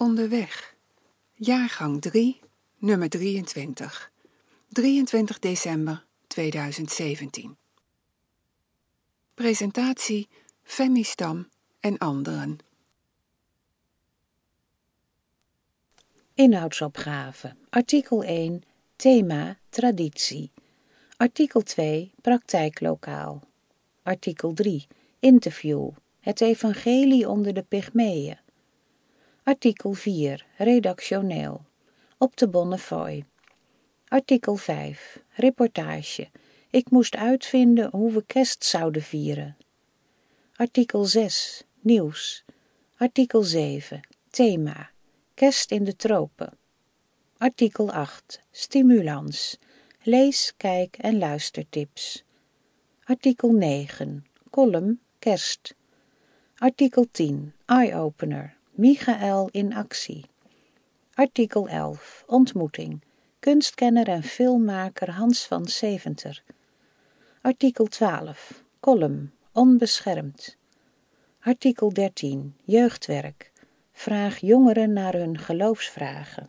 Onderweg. Jaargang 3, nummer 23. 23 december 2017. Presentatie Femi Stam en anderen. Inhoudsopgave. Artikel 1. Thema traditie. Artikel 2. Praktijklokaal. Artikel 3. Interview. Het evangelie onder de Pygmeeën. Artikel 4. Redactioneel. Op de Bonnefoy. Artikel 5. Reportage. Ik moest uitvinden hoe we kerst zouden vieren. Artikel 6. Nieuws. Artikel 7. Thema. Kerst in de tropen. Artikel 8. Stimulans. Lees, kijk en luistertips. Artikel 9. Column Kerst. Artikel 10. Eye-opener. Michael in actie. Artikel 11. Ontmoeting. Kunstkenner en filmmaker Hans van Seventer. Artikel 12. Column Onbeschermd. Artikel 13. Jeugdwerk. Vraag jongeren naar hun geloofsvragen.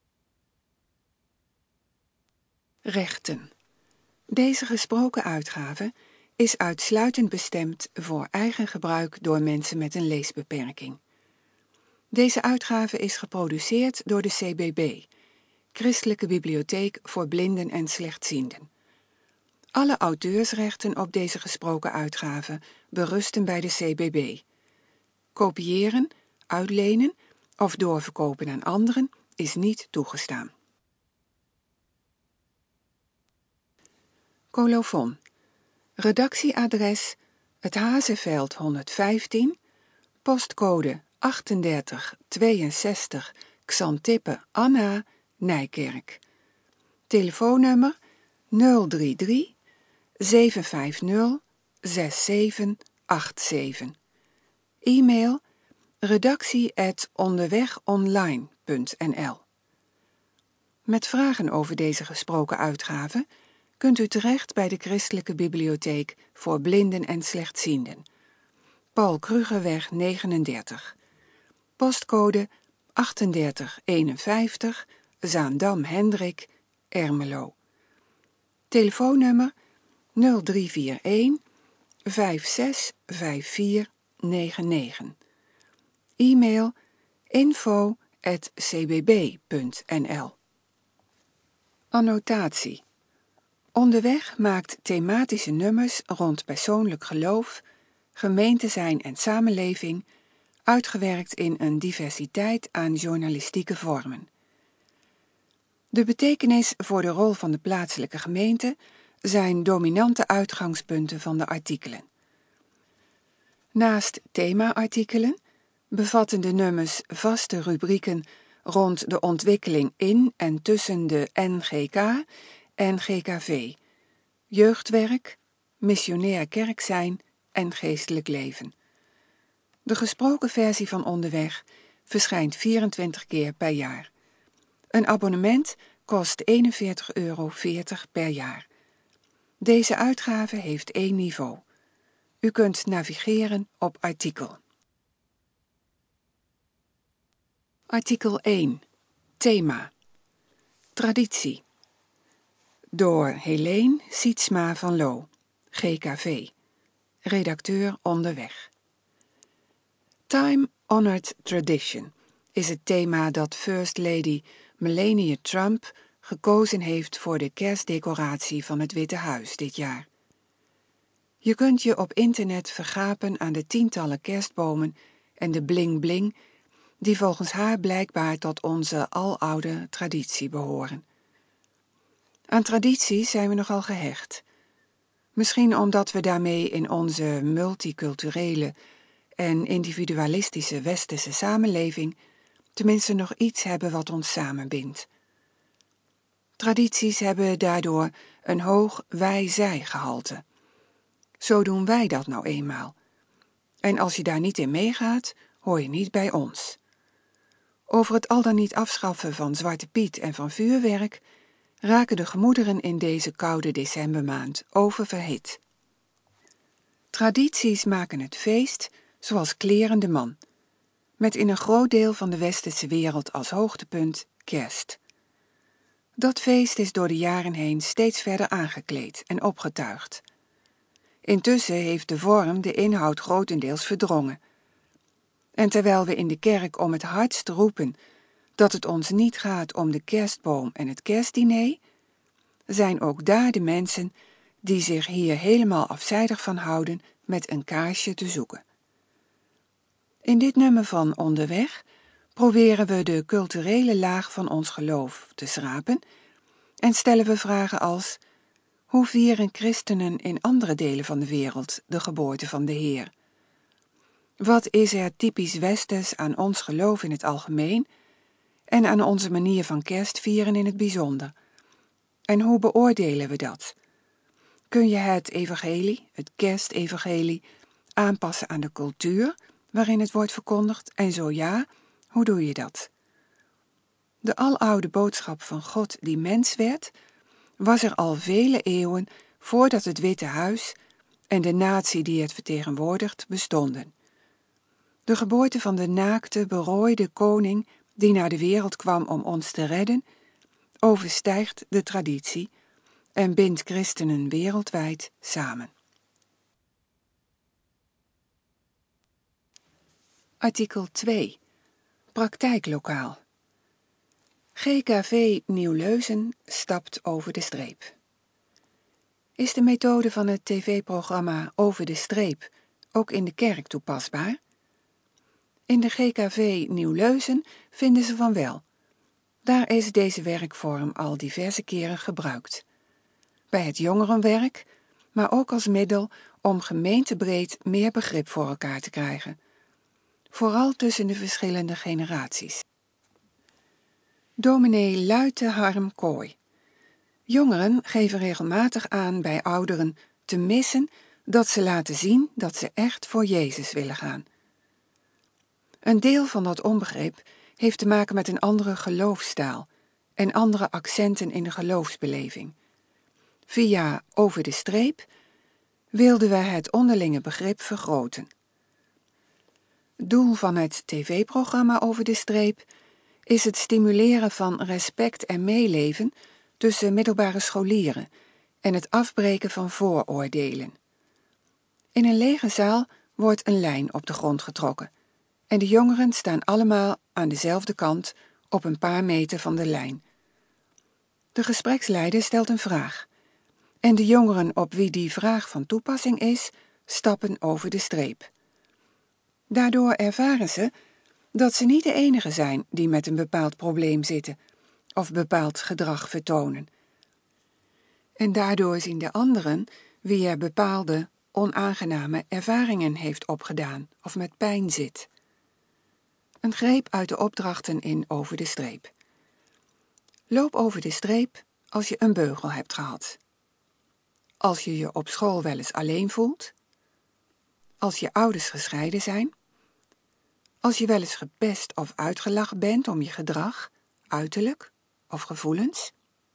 Rechten. Deze gesproken uitgave is uitsluitend bestemd voor eigen gebruik door mensen met een leesbeperking. Deze uitgave is geproduceerd door de CBB, Christelijke Bibliotheek voor Blinden en Slechtzienden. Alle auteursrechten op deze gesproken uitgave berusten bij de CBB. Kopiëren, uitlenen of doorverkopen aan anderen is niet toegestaan. Colofon. Redactieadres: Het Hazeveld 115, postcode 3862 Xantippe Anna, Nijkerk. Telefoonnummer 033 750 6787. E-mail redactie@onderwegonline.nl. Met vragen over deze gesproken uitgave kunt u terecht bij de Christelijke Bibliotheek voor Blinden en Slechtzienden. Paul Krugerweg 39. Postcode 3851 Zaandam-Hendrik, Ermelo. Telefoonnummer 0341 565499. E-mail info@cbb.nl. Annotatie. Onderweg maakt thematische nummers rond persoonlijk geloof, gemeente zijn en samenleving, uitgewerkt in een diversiteit aan journalistieke vormen. De betekenis voor de rol van de plaatselijke gemeente zijn dominante uitgangspunten van de artikelen. Naast thema-artikelen bevatten de nummers vaste rubrieken rond de ontwikkeling in en tussen de NGK en GKV, jeugdwerk, missionair kerk zijn en geestelijk leven. De gesproken versie van Onderweg verschijnt 24 keer per jaar. Een abonnement kost €41,40 per jaar. Deze uitgave heeft 1 niveau. U kunt navigeren op artikel. Artikel 1. Thema. Traditie. Door Helene Sietsma van Loo, GKV. Redacteur Onderweg. Time-honored tradition is het thema dat First Lady Melania Trump gekozen heeft voor de kerstdecoratie van het Witte Huis dit jaar. Je kunt je op internet vergapen aan de tientallen kerstbomen en de bling-bling die volgens haar blijkbaar tot onze aloude traditie behoren. Aan tradities zijn we nogal gehecht. Misschien omdat we daarmee in onze multiculturele en individualistische westerse samenleving tenminste nog iets hebben wat ons samenbindt. Tradities hebben daardoor een hoog wij-zij gehalte. Zo doen wij dat nou eenmaal. En als je daar niet in meegaat, hoor je niet bij ons. Over het al dan niet afschaffen van Zwarte Piet en van vuurwerk raken de gemoederen in deze koude decembermaand oververhit. Tradities maken het feest zoals kleren de man. met in een groot deel van de westerse wereld als hoogtepunt kerst. Dat feest is door de jaren heen steeds verder aangekleed en opgetuigd. Intussen heeft de vorm de inhoud grotendeels verdrongen. En terwijl we in de kerk om het hardst roepen dat het ons niet gaat om de kerstboom en het kerstdiner, zijn ook daar de mensen die zich hier helemaal afzijdig van houden met een kaarsje te zoeken. In dit nummer van Onderweg proberen we de culturele laag van ons geloof te schrapen en stellen we vragen als: hoe vieren christenen in andere delen van de wereld de geboorte van de Heer? Wat is er typisch westers aan ons geloof in het algemeen en aan onze manier van kerstvieren in het bijzonder? En hoe beoordelen we dat? Kun je het evangelie, het kerstevangelie, aanpassen aan de cultuur waarin het wordt verkondigd? En zo ja, hoe doe je dat? De aloude boodschap van God die mens werd, was er al vele eeuwen voordat het Witte Huis en de natie die het vertegenwoordigt bestonden. De geboorte van de naakte, berooide koning die naar de wereld kwam om ons te redden, overstijgt de traditie en bindt christenen wereldwijd samen. Artikel 2. Praktijklokaal. GKV Nieuw-Leuzen stapt over de streep. Is de methode van het tv-programma Over de Streep ook in de kerk toepasbaar? In de GKV Nieuw-Leuzen vinden ze van wel. Daar is deze werkvorm al diverse keren gebruikt. Bij het jongerenwerk, maar ook als middel om gemeentebreed meer begrip voor elkaar te krijgen. Vooral tussen de verschillende generaties. Dominee Luite Harm Kooi. Jongeren geven regelmatig aan bij ouderen te missen dat ze laten zien dat ze echt voor Jezus willen gaan. Een deel van dat onbegrip heeft te maken met een andere geloofstaal en andere accenten in de geloofsbeleving. Via Over de Streep wilden wij het onderlinge begrip vergroten. Doel van het tv-programma Over de Streep is het stimuleren van respect en meeleven tussen middelbare scholieren en het afbreken van vooroordelen. In een lege zaal wordt een lijn op de grond getrokken en de jongeren staan allemaal aan dezelfde kant op een paar meter van de lijn. De gespreksleider stelt een vraag en de jongeren op wie die vraag van toepassing is, stappen over de streep. Daardoor ervaren ze dat ze niet de enige zijn die met een bepaald probleem zitten of bepaald gedrag vertonen. En daardoor zien de anderen wie er bepaalde onaangename ervaringen heeft opgedaan of met pijn zit. Een greep uit de opdrachten in Over de Streep. Loop over de streep als je een beugel hebt gehad. Als je je op school wel eens alleen voelt. Als je ouders gescheiden zijn. Als je wel eens gepest of uitgelachen bent om je gedrag, uiterlijk of gevoelens.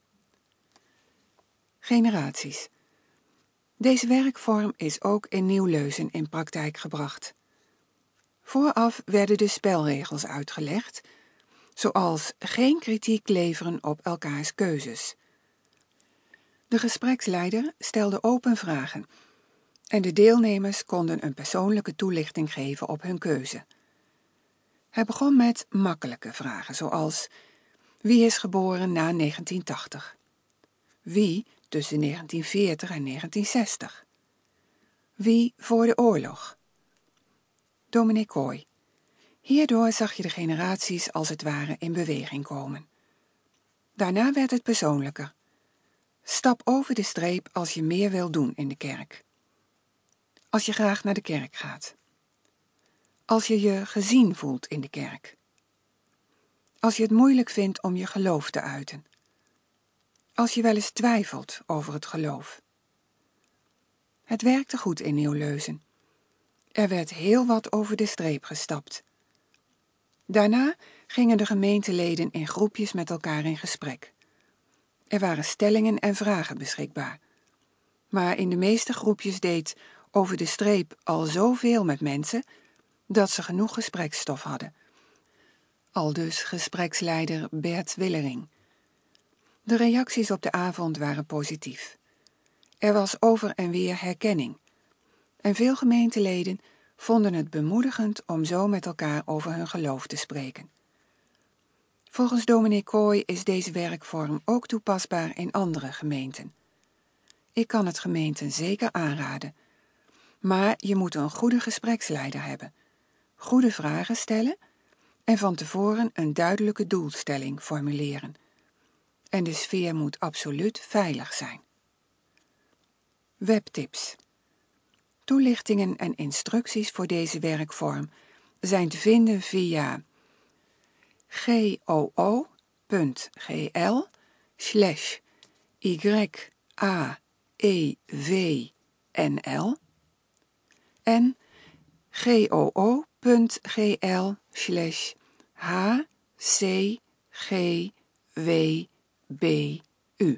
Generaties. Deze werkvorm is ook in Nieuw-Leuzen in praktijk gebracht. Vooraf werden de spelregels uitgelegd, zoals geen kritiek leveren op elkaars keuzes. De gespreksleider stelde open vragen en de deelnemers konden een persoonlijke toelichting geven op hun keuze. Hij begon met makkelijke vragen, zoals: wie is geboren na 1980? Wie tussen 1940 en 1960? Wie voor de oorlog? Dominee Kooi. Hierdoor zag je de generaties als het ware in beweging komen. Daarna werd het persoonlijker. Stap over de streep als je meer wil doen in de kerk. Als je graag naar de kerk gaat. Als je je gezien voelt in de kerk. Als je het moeilijk vindt om je geloof te uiten. Als je wel eens twijfelt over het geloof. Het werkte goed in Nieuw-Leuzen. Er werd heel wat over de streep gestapt. Daarna gingen de gemeenteleden in groepjes met elkaar in gesprek. Er waren stellingen en vragen beschikbaar. Maar in de meeste groepjes deed Over de Streep al zoveel met mensen dat ze genoeg gespreksstof hadden. Aldus gespreksleider Bert Willering. De reacties op de avond waren positief. Er was over en weer herkenning. En veel gemeenteleden vonden het bemoedigend om zo met elkaar over hun geloof te spreken. Volgens dominee Kooi is deze werkvorm ook toepasbaar in andere gemeenten. Ik kan het gemeenten zeker aanraden. Maar je moet een goede gespreksleider hebben, goede vragen stellen en van tevoren een duidelijke doelstelling formuleren. En de sfeer moet absoluut veilig zijn. Webtips. Toelichtingen en instructies voor deze werkvorm zijn te vinden via goo.gl/yaevnl en goo.gl/hcgwbu.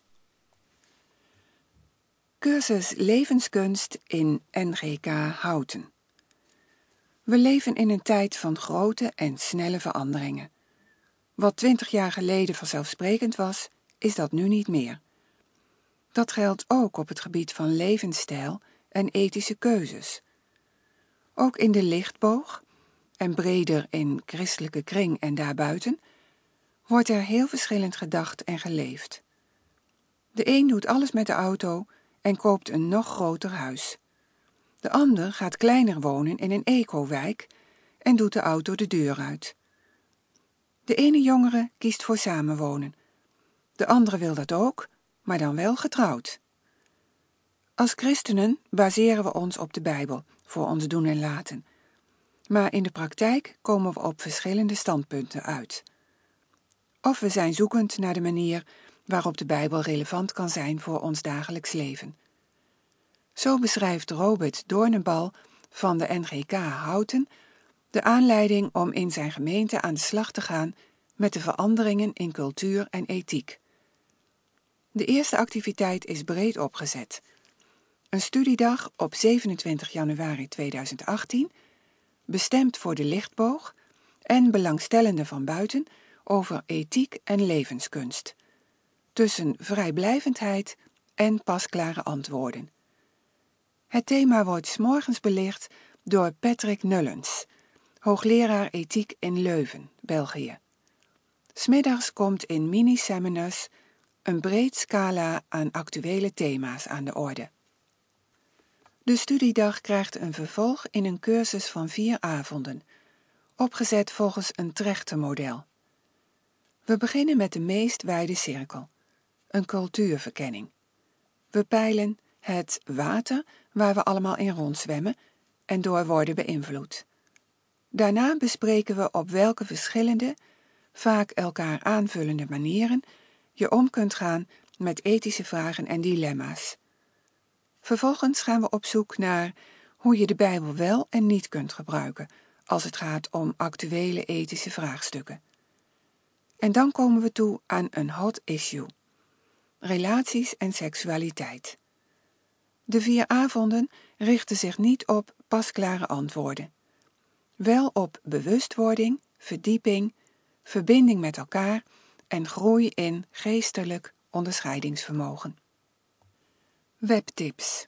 Cursus Levenskunst in NGK Houten. We leven in een tijd van grote en snelle veranderingen. Wat 20 jaar geleden vanzelfsprekend was, is dat nu niet meer. Dat geldt ook op het gebied van levensstijl en ethische keuzes. Ook in de lichtboog, en breder in christelijke kring en daarbuiten, wordt er heel verschillend gedacht en geleefd. De een doet alles met de auto en koopt een nog groter huis. De ander gaat kleiner wonen in een ecowijk en doet de auto de deur uit. De ene jongere kiest voor samenwonen. De andere wil dat ook, maar dan wel getrouwd. Als christenen baseren we ons op de Bijbel voor ons doen en laten. Maar in de praktijk komen we op verschillende standpunten uit. Of we zijn zoekend naar de manier waarop de Bijbel relevant kan zijn voor ons dagelijks leven. Zo beschrijft Robert Doornenbal van de NGK Houten de aanleiding om in zijn gemeente aan de slag te gaan met de veranderingen in cultuur en ethiek. De eerste activiteit is breed opgezet. Een studiedag op 27 januari 2018, bestemd voor de lichtboog en belangstellenden van buiten over ethiek en levenskunst. Tussen vrijblijvendheid en pasklare antwoorden. Het thema wordt 's morgens belicht door Patrick Nullens, hoogleraar ethiek in Leuven, België. 's Middags komt in mini-seminars een breed scala aan actuele thema's aan de orde. De studiedag krijgt een vervolg in een cursus van 4 avonden, opgezet volgens een trechtermodel. We beginnen met de meest wijde cirkel, een cultuurverkenning. We peilen het water waar we allemaal in rondzwemmen en door worden beïnvloed. Daarna bespreken we op welke verschillende, vaak elkaar aanvullende manieren je om kunt gaan met ethische vragen en dilemma's. Vervolgens gaan we op zoek naar hoe je de Bijbel wel en niet kunt gebruiken als het gaat om actuele ethische vraagstukken. En dan komen we toe aan een hot issue: relaties en seksualiteit. De 4 avonden richten zich niet op pasklare antwoorden. Wel op bewustwording, verdieping, verbinding met elkaar en groei in geestelijk onderscheidingsvermogen. Webtips: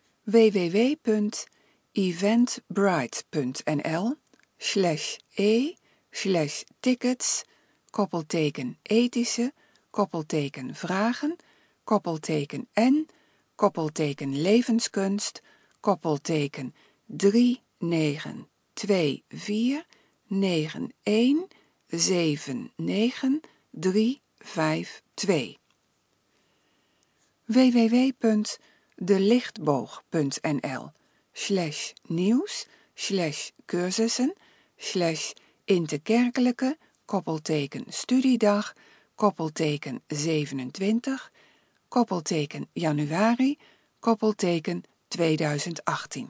www.eventbrite.nl/e/tickets _ethische _vragen _levenskunst _3929179352 www.delichtboog.nl/nieuws/cursussen/interkerkelijke _studiedag _27 _januari _2018.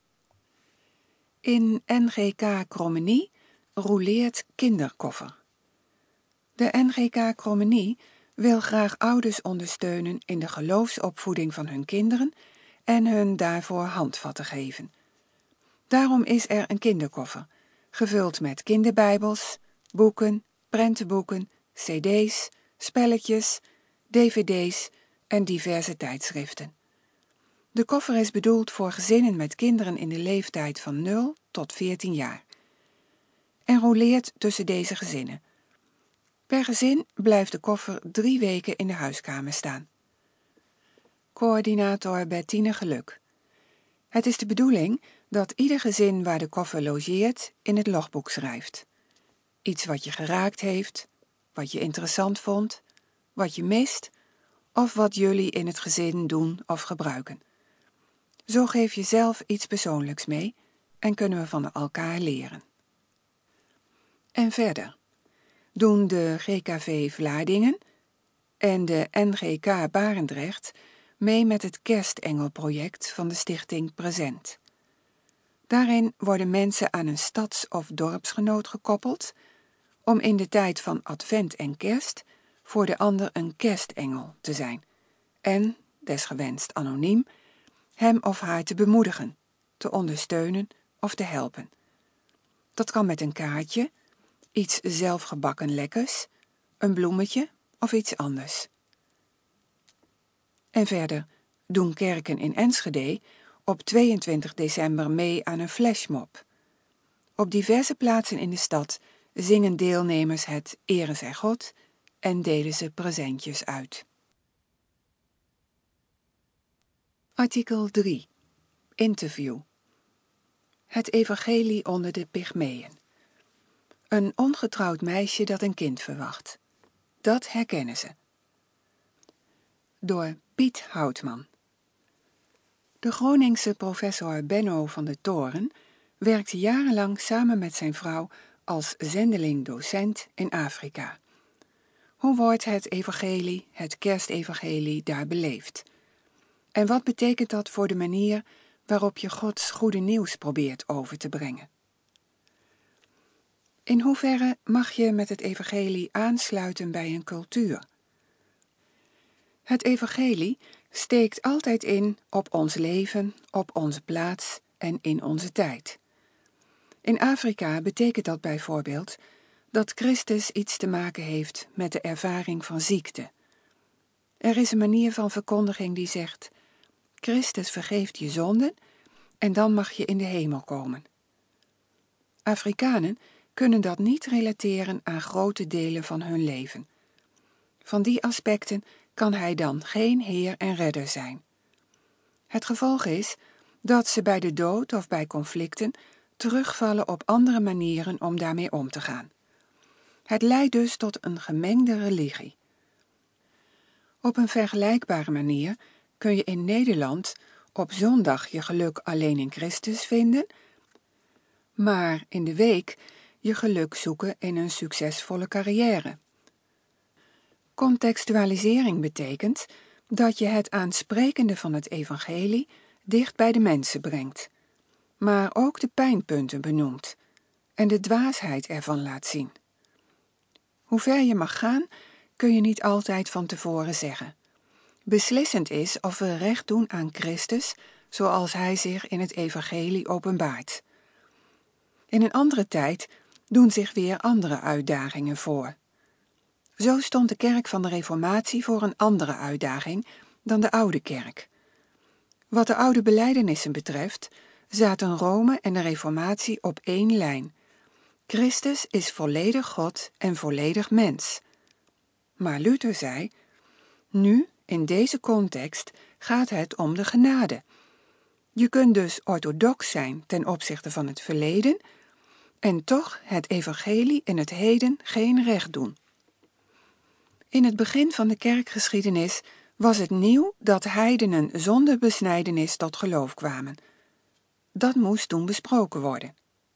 In NGK Krommenie rouleert kinderkoffer. De NGK Krommenie wil graag ouders ondersteunen in de geloofsopvoeding van hun kinderen en hun daarvoor handvatten geven. Daarom is er een kinderkoffer, gevuld met kinderbijbels, boeken, prentenboeken, cd's, spelletjes, dvd's en diverse tijdschriften. De koffer is bedoeld voor gezinnen met kinderen in de leeftijd van 0 tot 14 jaar. En roleert tussen deze gezinnen. Per gezin blijft de koffer 3 weken in de huiskamer staan. Coördinator Bettine Geluk. Het is de bedoeling dat ieder gezin waar de koffer logeert in het logboek schrijft. Iets wat je geraakt heeft, wat je interessant vond, wat je mist of wat jullie in het gezin doen of gebruiken. Zo geef je zelf iets persoonlijks mee en kunnen we van elkaar leren. En verder doen de GKV Vlaardingen en de NGK Barendrecht mee met het Kerstengelproject van de stichting Present. Daarin worden mensen aan een stads- of dorpsgenoot gekoppeld om in de tijd van Advent en Kerst voor de ander een kerstengel te zijn en, desgewenst anoniem, hem of haar te bemoedigen, te ondersteunen of te helpen. Dat kan met een kaartje, iets zelfgebakken lekkers, een bloemetje of iets anders. En verder doen kerken in Enschede op 22 december mee aan een flashmob. Op diverse plaatsen in de stad zingen deelnemers het Ere zij God en delen ze presentjes uit. Artikel 3. Interview. Het evangelie onder de Pygmeeën. Een ongetrouwd meisje dat een kind verwacht. Dat herkennen ze. Door Piet Houtman. De Groningse professor Benno van de Toren werkte jarenlang samen met zijn vrouw als zendeling-docent in Afrika. Hoe wordt het evangelie, het kerstevangelie, daar beleefd? En wat betekent dat voor de manier waarop je Gods goede nieuws probeert over te brengen? In hoeverre mag je met het evangelie aansluiten bij een cultuur? Het evangelie steekt altijd in op ons leven, op onze plaats en in onze tijd. In Afrika betekent dat bijvoorbeeld dat Christus iets te maken heeft met de ervaring van ziekte. Er is een manier van verkondiging die zegt: Christus vergeeft je zonden en dan mag je in de hemel komen. Afrikanen kunnen dat niet relateren aan grote delen van hun leven. Van die aspecten kan hij dan geen Heer en Redder zijn. Het gevolg is dat ze bij de dood of bij conflicten terugvallen op andere manieren om daarmee om te gaan. Het leidt dus tot een gemengde religie. Op een vergelijkbare manier kun je in Nederland op zondag je geluk alleen in Christus vinden, maar in de week je geluk zoeken in een succesvolle carrière. Contextualisering betekent dat je het aansprekende van het evangelie dicht bij de mensen brengt, maar ook de pijnpunten benoemt en de dwaasheid ervan laat zien. Hoe ver je mag gaan, kun je niet altijd van tevoren zeggen. Beslissend is of we recht doen aan Christus zoals hij zich in het evangelie openbaart. In een andere tijd doen zich weer andere uitdagingen voor. Zo stond de kerk van de Reformatie voor een andere uitdaging dan de oude kerk. Wat de oude belijdenissen betreft, zaten Rome en de Reformatie op één lijn. Christus is volledig God en volledig mens. Maar Luther zei: nu, in deze context, gaat het om de genade. Je kunt dus orthodox zijn ten opzichte van het verleden en toch het evangelie in het heden geen recht doen. In het begin van de kerkgeschiedenis was het nieuw dat heidenen zonder besnijdenis tot geloof kwamen. Dat moest toen besproken worden.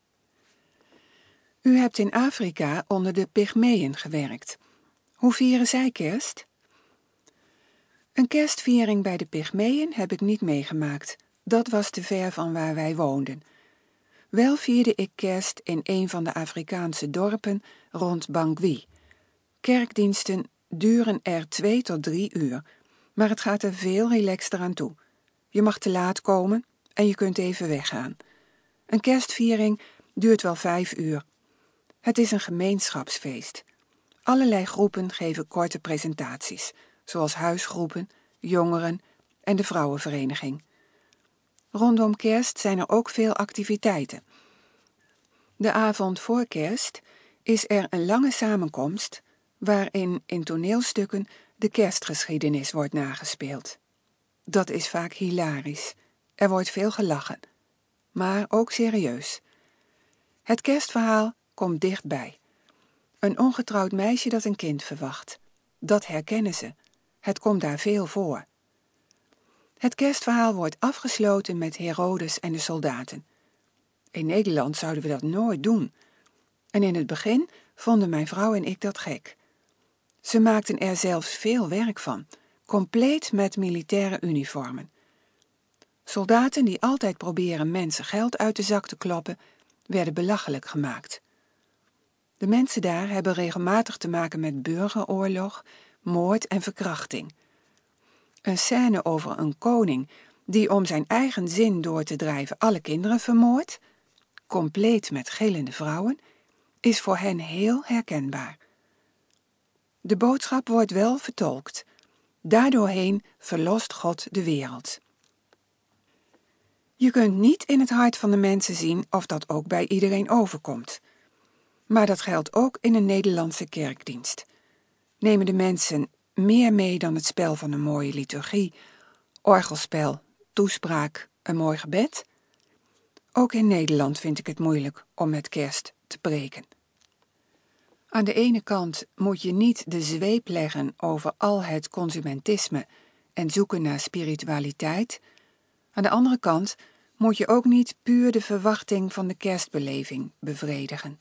U hebt in Afrika onder de Pygmeeën gewerkt. Hoe vieren zij kerst? Een kerstviering bij de Pygmeeën heb ik niet meegemaakt. Dat was te ver van waar wij woonden. Wel vierde ik kerst in een van de Afrikaanse dorpen rond Bangui. Kerkdiensten duren er 2 tot 3 uur, maar het gaat er veel relaxter aan toe. Je mag te laat komen en je kunt even weggaan. Een kerstviering duurt wel 5 uur. Het is een gemeenschapsfeest. Allerlei groepen geven korte presentaties, zoals huisgroepen, jongeren en de vrouwenvereniging. Rondom kerst zijn er ook veel activiteiten. De avond voor kerst is er een lange samenkomst waarin in toneelstukken de kerstgeschiedenis wordt nagespeeld. Dat is vaak hilarisch. Er wordt veel gelachen, maar ook serieus. Het kerstverhaal komt dichtbij. Een ongetrouwd meisje dat een kind verwacht. Dat herkennen ze. Het komt daar veel voor. Het kerstverhaal wordt afgesloten met Herodes en de soldaten. In Nederland zouden we dat nooit doen. En in het begin vonden mijn vrouw en ik dat gek. Ze maakten er zelfs veel werk van, compleet met militaire uniformen. Soldaten die altijd proberen mensen geld uit de zak te kloppen, werden belachelijk gemaakt. De mensen daar hebben regelmatig te maken met burgeroorlog, moord en verkrachting. Een scène over een koning die om zijn eigen zin door te drijven alle kinderen vermoordt, compleet met gillende vrouwen, is voor hen heel herkenbaar. De boodschap wordt wel vertolkt. Daardoorheen verlost God de wereld. Je kunt niet in het hart van de mensen zien of dat ook bij iedereen overkomt. Maar dat geldt ook in een Nederlandse kerkdienst. Nemen de mensen meer mee dan het spel van een mooie liturgie, orgelspel, toespraak, een mooi gebed? Ook in Nederland vind ik het moeilijk om met kerst te preken. Aan de ene kant moet je niet de zweep leggen over al het consumentisme en zoeken naar spiritualiteit. Aan de andere kant moet je ook niet puur de verwachting van de kerstbeleving bevredigen.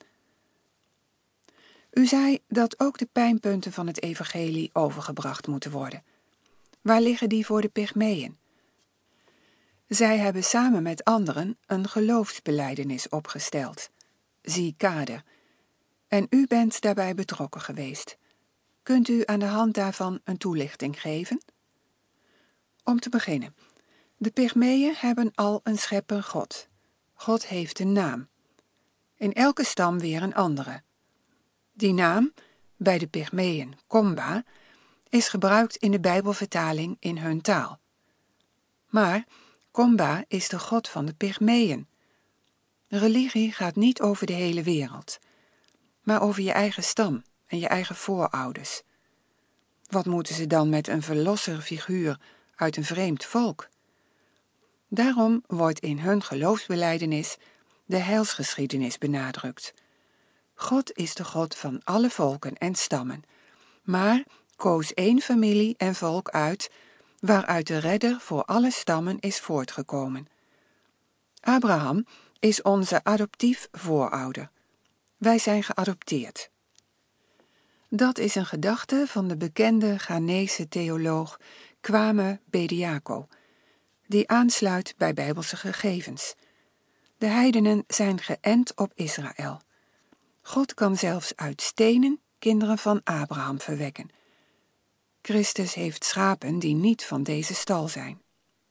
U zei dat ook de pijnpunten van het evangelie overgebracht moeten worden. Waar liggen die voor de Pygmeeën? Zij hebben samen met anderen een geloofsbelijdenis opgesteld. Zie kader. En u bent daarbij betrokken geweest. Kunt u aan de hand daarvan een toelichting geven? Om te beginnen. De Pygmeeën hebben al een schepper God. God heeft een naam. In elke stam weer een andere. Die naam, bij de Pygmeeën Komba, is gebruikt in de Bijbelvertaling in hun taal. Maar Komba is de God van de Pygmeeën. Religie gaat niet over de hele wereld, maar over je eigen stam en je eigen voorouders. Wat moeten ze dan met een verlosserfiguur uit een vreemd volk? Daarom wordt in hun geloofsbelijdenis de heilsgeschiedenis benadrukt. God is de God van alle volken en stammen, maar koos één familie en volk uit, waaruit de redder voor alle stammen is voortgekomen. Abraham is onze adoptief voorouder. Wij zijn geadopteerd. Dat is een gedachte van de bekende Ghanese theoloog Kwame Bediako, die aansluit bij bijbelse gegevens. De heidenen zijn geënt op Israël. God kan zelfs uit stenen kinderen van Abraham verwekken. Christus heeft schapen die niet van deze stal zijn.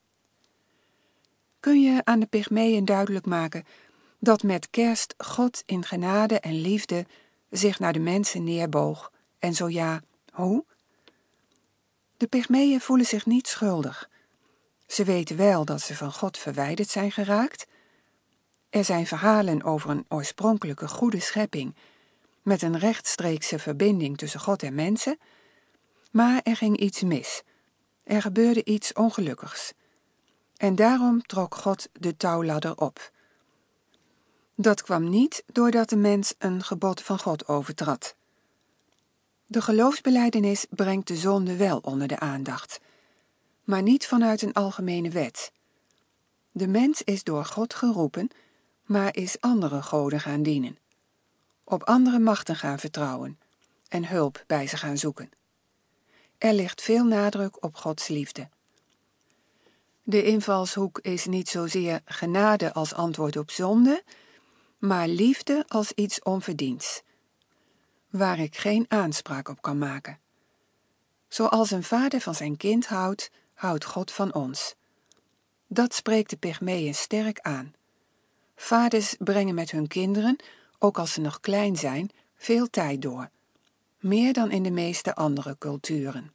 Kun je aan de Pygmeeën duidelijk maken dat met kerst God in genade en liefde zich naar de mensen neerboog, en zo ja, hoe? De Pygmeeën voelen zich niet schuldig. Ze weten wel dat ze van God verwijderd zijn geraakt. Er zijn verhalen over een oorspronkelijke goede schepping met een rechtstreekse verbinding tussen God en mensen, maar er ging iets mis. Er gebeurde iets ongelukkigs. En daarom trok God de touwladder op. Dat kwam niet doordat de mens een gebod van God overtrad. De geloofsbelijdenis brengt de zonde wel onder de aandacht, maar niet vanuit een algemene wet. De mens is door God geroepen, maar is andere goden gaan dienen, op andere machten gaan vertrouwen en hulp bij ze gaan zoeken. Er ligt veel nadruk op Gods liefde. De invalshoek is niet zozeer genade als antwoord op zonde, maar liefde als iets onverdiends, waar ik geen aanspraak op kan maken. Zoals een vader van zijn kind houdt, houdt God van ons. Dat spreekt de Pygmeeën sterk aan. Vaders brengen met hun kinderen, ook als ze nog klein zijn, veel tijd door. Meer dan in de meeste andere culturen.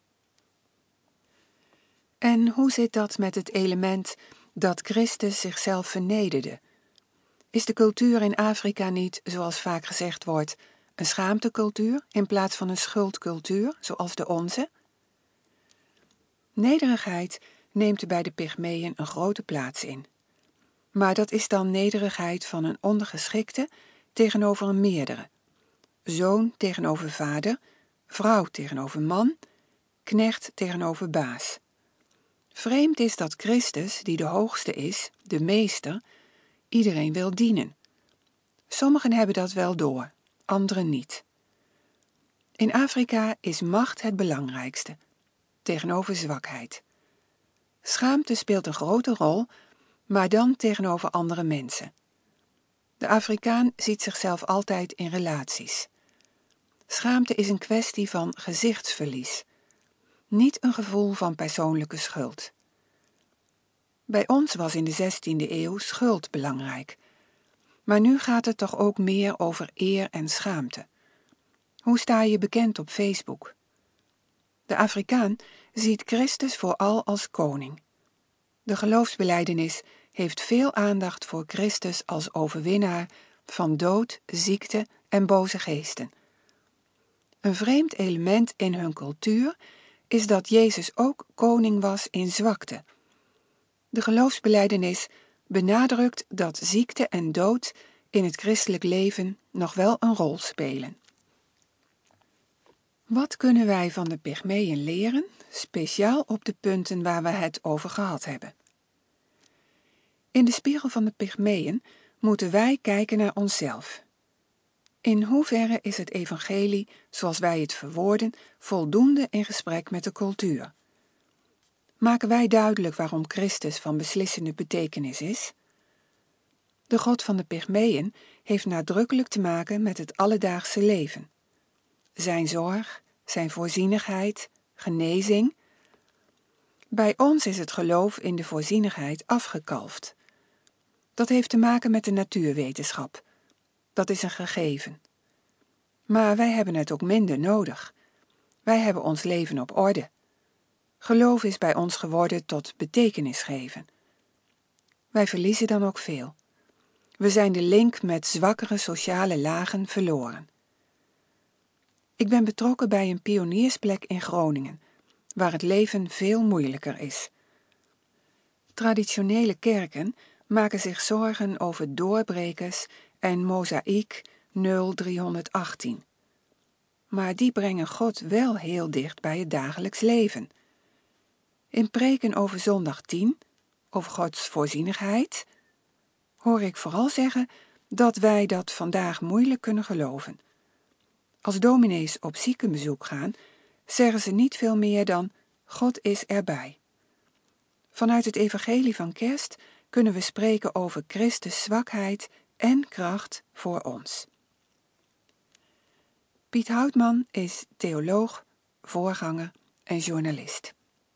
En hoe zit dat met het element dat Christus zichzelf vernederde? Is de cultuur in Afrika niet, zoals vaak gezegd wordt, een schaamtecultuur in plaats van een schuldcultuur, zoals de onze? Nederigheid neemt bij de Pygmeeën een grote plaats in. Maar dat is dan nederigheid van een ondergeschikte tegenover een meerdere. Zoon tegenover vader, vrouw tegenover man, knecht tegenover baas. Vreemd is dat Christus, die de hoogste is, de meester, iedereen wil dienen. Sommigen hebben dat wel door, anderen niet. In Afrika is macht het belangrijkste, tegenover zwakheid. Schaamte speelt een grote rol, maar dan tegenover andere mensen. De Afrikaan ziet zichzelf altijd in relaties. Schaamte is een kwestie van gezichtsverlies, niet een gevoel van persoonlijke schuld. Bij ons was in de 16e eeuw schuld belangrijk. Maar nu gaat het toch ook meer over eer en schaamte. Hoe sta je bekend op Facebook? De Afrikaan ziet Christus vooral als koning. De geloofsbelijdenis heeft veel aandacht voor Christus als overwinnaar van dood, ziekte en boze geesten. Een vreemd element in hun cultuur is dat Jezus ook koning was in zwakte. De geloofsbelijdenis benadrukt dat ziekte en dood in het christelijk leven nog wel een rol spelen. Wat kunnen wij van de Pygmeeën leren, speciaal op de punten waar we het over gehad hebben? In de spiegel van de Pygmeeën moeten wij kijken naar onszelf. In hoeverre is het evangelie, zoals wij het verwoorden, voldoende in gesprek met de cultuur? Maken wij duidelijk waarom Christus van beslissende betekenis is? De God van de Pygmeeën heeft nadrukkelijk te maken met het alledaagse leven. Zijn zorg, zijn voorzienigheid, genezing. Bij ons is het geloof in de voorzienigheid afgekalfd. Dat heeft te maken met de natuurwetenschap. Dat is een gegeven. Maar wij hebben het ook minder nodig. Wij hebben ons leven op orde. Geloof is bij ons geworden tot betekenis geven. Wij verliezen dan ook veel. We zijn de link met zwakkere sociale lagen verloren. Ik ben betrokken bij een pioniersplek in Groningen, waar het leven veel moeilijker is. Traditionele kerken maken zich zorgen over doorbrekers en mozaïek 0318. Maar die brengen God wel heel dicht bij het dagelijks leven. In preken over zondag 10, over Gods voorzienigheid, hoor ik vooral zeggen dat wij dat vandaag moeilijk kunnen geloven. Als dominees op ziekenbezoek gaan, zeggen ze niet veel meer dan God is erbij. Vanuit het evangelie van Kerst kunnen we spreken over Christus' zwakheid en kracht voor ons. Piet Houtman is theoloog, voorganger en journalist.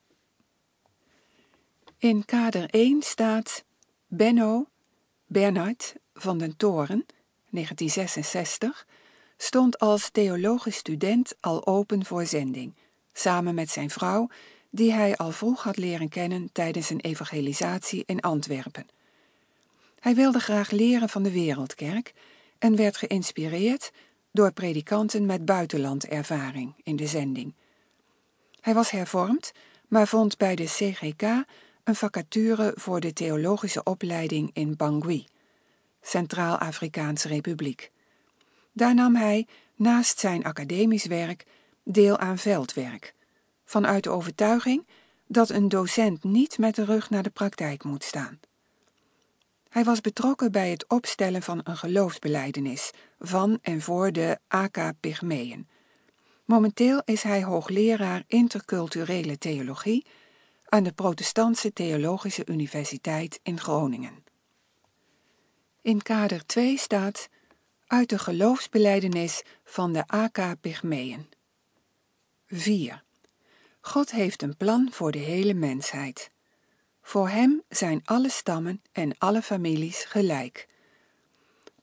In kader 1 staat Benno Bernhard van den Toren, 1966, stond als theologisch student al open voor zending, samen met zijn vrouw, die hij al vroeg had leren kennen tijdens een evangelisatie in Antwerpen. Hij wilde graag leren van de wereldkerk en werd geïnspireerd door predikanten met buitenlandervaring in de zending. Hij was hervormd, maar vond bij de CGK een vacature voor de theologische opleiding in Bangui, Centraal-Afrikaanse Republiek. Daar nam hij, naast zijn academisch werk, deel aan veldwerk, vanuit de overtuiging dat een docent niet met de rug naar de praktijk moet staan. Hij was betrokken bij het opstellen van een geloofsbelijdenis van en voor de AK-Pygmeeën. Momenteel is hij hoogleraar interculturele theologie aan de Protestantse Theologische Universiteit in Groningen. In kader 2 staat uit de geloofsbelijdenis van de AK-Pygmeeën. 4. God heeft een plan voor de hele mensheid. Voor hem zijn alle stammen en alle families gelijk.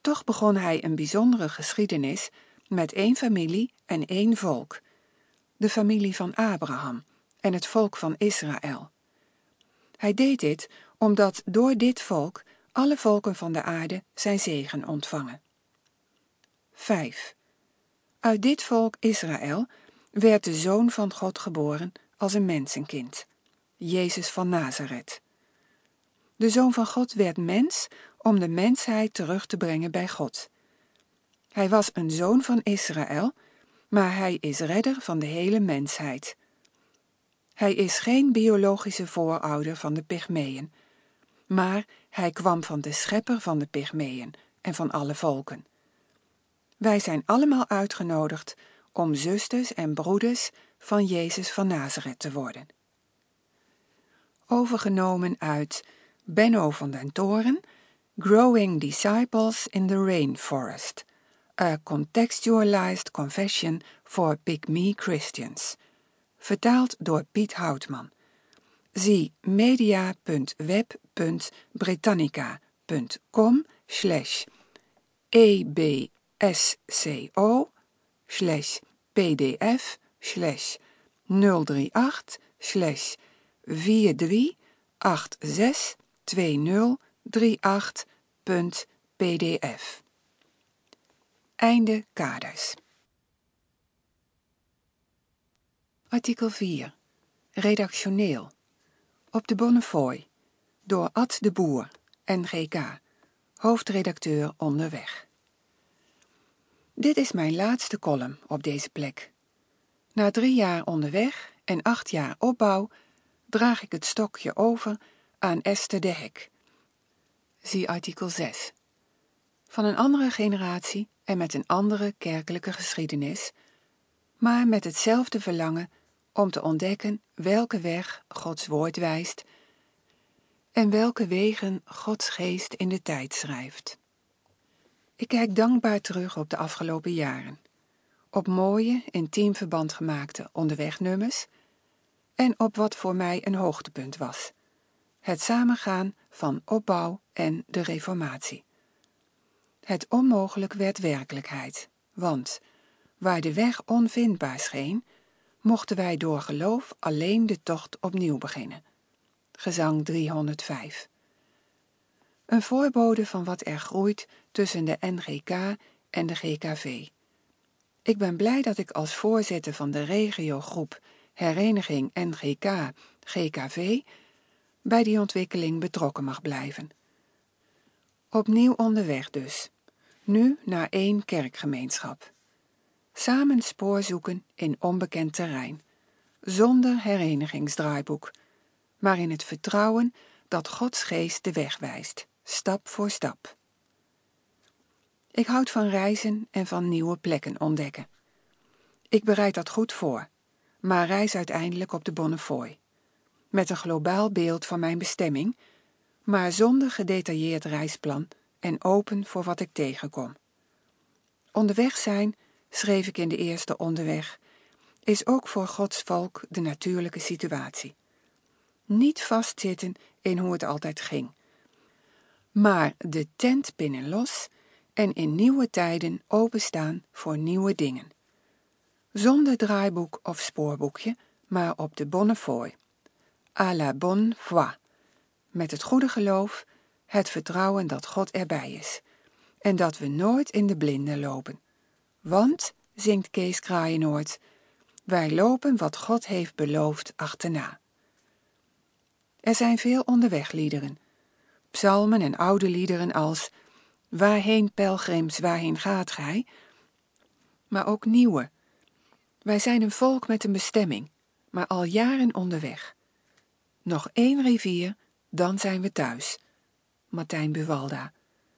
Toch begon hij een bijzondere geschiedenis met 1 familie en 1 volk. De familie van Abraham en het volk van Israël. Hij deed dit omdat door dit volk alle volken van de aarde zijn zegen ontvangen. 5. Uit dit volk Israël werd de Zoon van God geboren als een mensenkind, Jezus van Nazareth. De Zoon van God werd mens om de mensheid terug te brengen bij God. Hij was een zoon van Israël, maar hij is redder van de hele mensheid. Hij is geen biologische voorouder van de Pygmeeën, maar hij kwam van de schepper van de Pygmeeën en van alle volken. Wij zijn allemaal uitgenodigd om zusters en broeders van Jezus van Nazareth te worden. Overgenomen uit Benno van den Toren, Growing Disciples in the Rainforest, A Contextualized Confession for Pygmy Christians. Vertaald door Piet Houtman. Zie media.web.pdf/ebsco/pdf/038/438038.pdf. Einde kaders. Artikel 4. Redactioneel. Op de Bonnefoy. Door Ad de Boer, NGK. Hoofdredacteur onderweg. Dit is mijn laatste column op deze plek. Na 3 jaar onderweg en 8 jaar opbouw draag ik het stokje over aan Esther de Hek. Zie artikel 6. Van een andere generatie en met een andere kerkelijke geschiedenis, maar met hetzelfde verlangen om te ontdekken welke weg Gods woord wijst en welke wegen Gods geest in de tijd schrijft. Ik kijk dankbaar terug op de afgelopen jaren, op mooie, intiem verband gemaakte onderwegnummers en op wat voor mij een hoogtepunt was: het samengaan van opbouw en de reformatie. Het onmogelijk werd werkelijkheid, want waar de weg onvindbaar scheen, mochten wij door geloof alleen de tocht opnieuw beginnen. Gezang 305. Een voorbode van wat er groeit tussen de NGK en de GKV. Ik ben blij dat ik als voorzitter van de regiogroep Hereniging NGK-GKV bij die ontwikkeling betrokken mag blijven. Opnieuw onderweg dus, nu naar 1 kerkgemeenschap. Samen spoor zoeken in onbekend terrein, zonder herenigingsdraaiboek, maar in het vertrouwen dat Gods geest de weg wijst, stap voor stap. Ik houd van reizen en van nieuwe plekken ontdekken. Ik bereid dat goed voor, maar reis uiteindelijk op de Bonnefoy, met een globaal beeld van mijn bestemming, maar zonder gedetailleerd reisplan en open voor wat ik tegenkom. Onderweg zijn, schreef ik in de eerste onderweg, is ook voor Gods volk de natuurlijke situatie. Niet vastzitten in hoe het altijd ging, maar de tent binnen los en in nieuwe tijden openstaan voor nieuwe dingen. Zonder draaiboek of spoorboekje, maar op de Bonnefoy. À la bonne foi. Met het goede geloof, het vertrouwen dat God erbij is. En dat we nooit in de blinde lopen. Want, zingt Kees Kraaienoord, wij lopen wat God heeft beloofd achterna. Er zijn veel onderwegliederen. Psalmen en oude liederen als Waarheen pelgrims, waarheen gaat gij? Maar ook nieuwe. Wij zijn een volk met een bestemming, maar al jaren onderweg. Nog 1 rivier, dan zijn we thuis. Martijn Buwalda.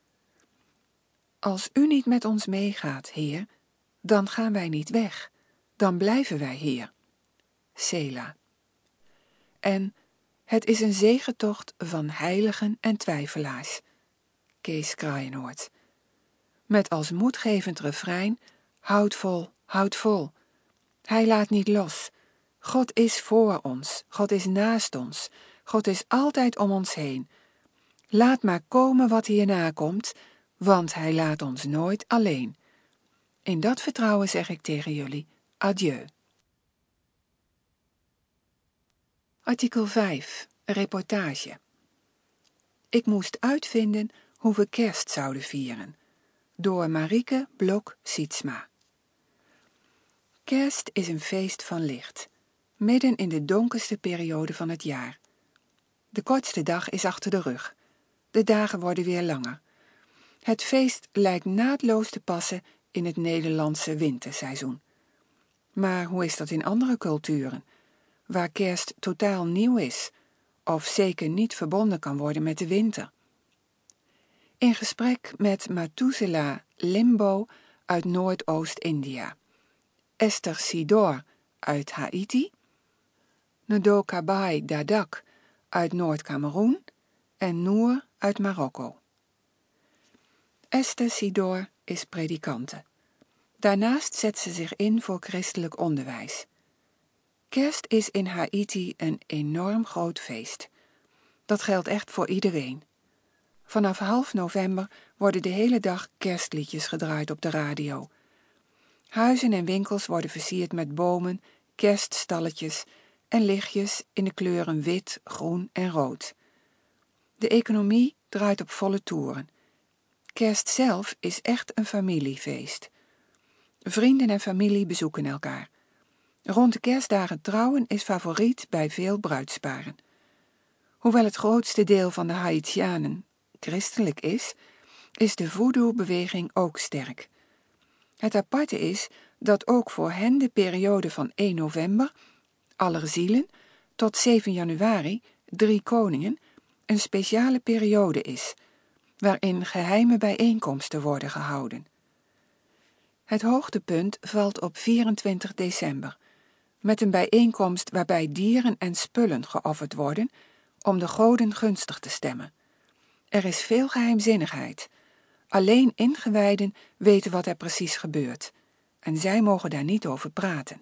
Als u niet met ons meegaat, Heer, dan gaan wij niet weg. Dan blijven wij hier. Sela. En het is een zegetocht van heiligen en twijfelaars. Kees Kraaienoord. Met als moedgevend refrein: houd vol, houd vol. Hij laat niet los. God is voor ons, God is naast ons, God is altijd om ons heen. Laat maar komen wat hierna komt, want hij laat ons nooit alleen. In dat vertrouwen zeg ik tegen jullie adieu. Artikel 5. Reportage. Ik moest uitvinden hoe we kerst zouden vieren. Door Marieke Blok-Sietsma. Kerst is een feest van licht, midden in de donkerste periode van het jaar. De kortste dag is achter de rug. De dagen worden weer langer. Het feest lijkt naadloos te passen in het Nederlandse winterseizoen. Maar hoe is dat in andere culturen, waar kerst totaal nieuw is, of zeker niet verbonden kan worden met de winter? In gesprek met Methuselah Limbo uit Noordoost-India, Esther Sidor uit Haiti, Ndokabai Dadak uit Noord-Kameroen en Noor uit Marokko. Esther Sidor is predikante. Daarnaast zet ze zich in voor christelijk onderwijs. Kerst is in Haiti een enorm groot feest. Dat geldt echt voor iedereen. Vanaf half november worden de hele dag kerstliedjes gedraaid op de radio. Huizen en winkels worden versierd met bomen, kerststalletjes en lichtjes in de kleuren wit, groen en rood. De economie draait op volle toeren. Kerst zelf is echt een familiefeest. Vrienden en familie bezoeken elkaar. Rond de kerstdagen trouwen is favoriet bij veel bruidsparen. Hoewel het grootste deel van de Haitianen christelijk is de voodoo-beweging ook sterk. Het aparte is dat ook voor hen de periode van 1 november, Allerzielen, tot 7 januari, Drie Koningen, een speciale periode is, waarin geheime bijeenkomsten worden gehouden. Het hoogtepunt valt op 24 december, met een bijeenkomst waarbij dieren en spullen geofferd worden om de goden gunstig te stemmen. Er is veel geheimzinnigheid. Alleen ingewijden weten wat er precies gebeurt, en zij mogen daar niet over praten.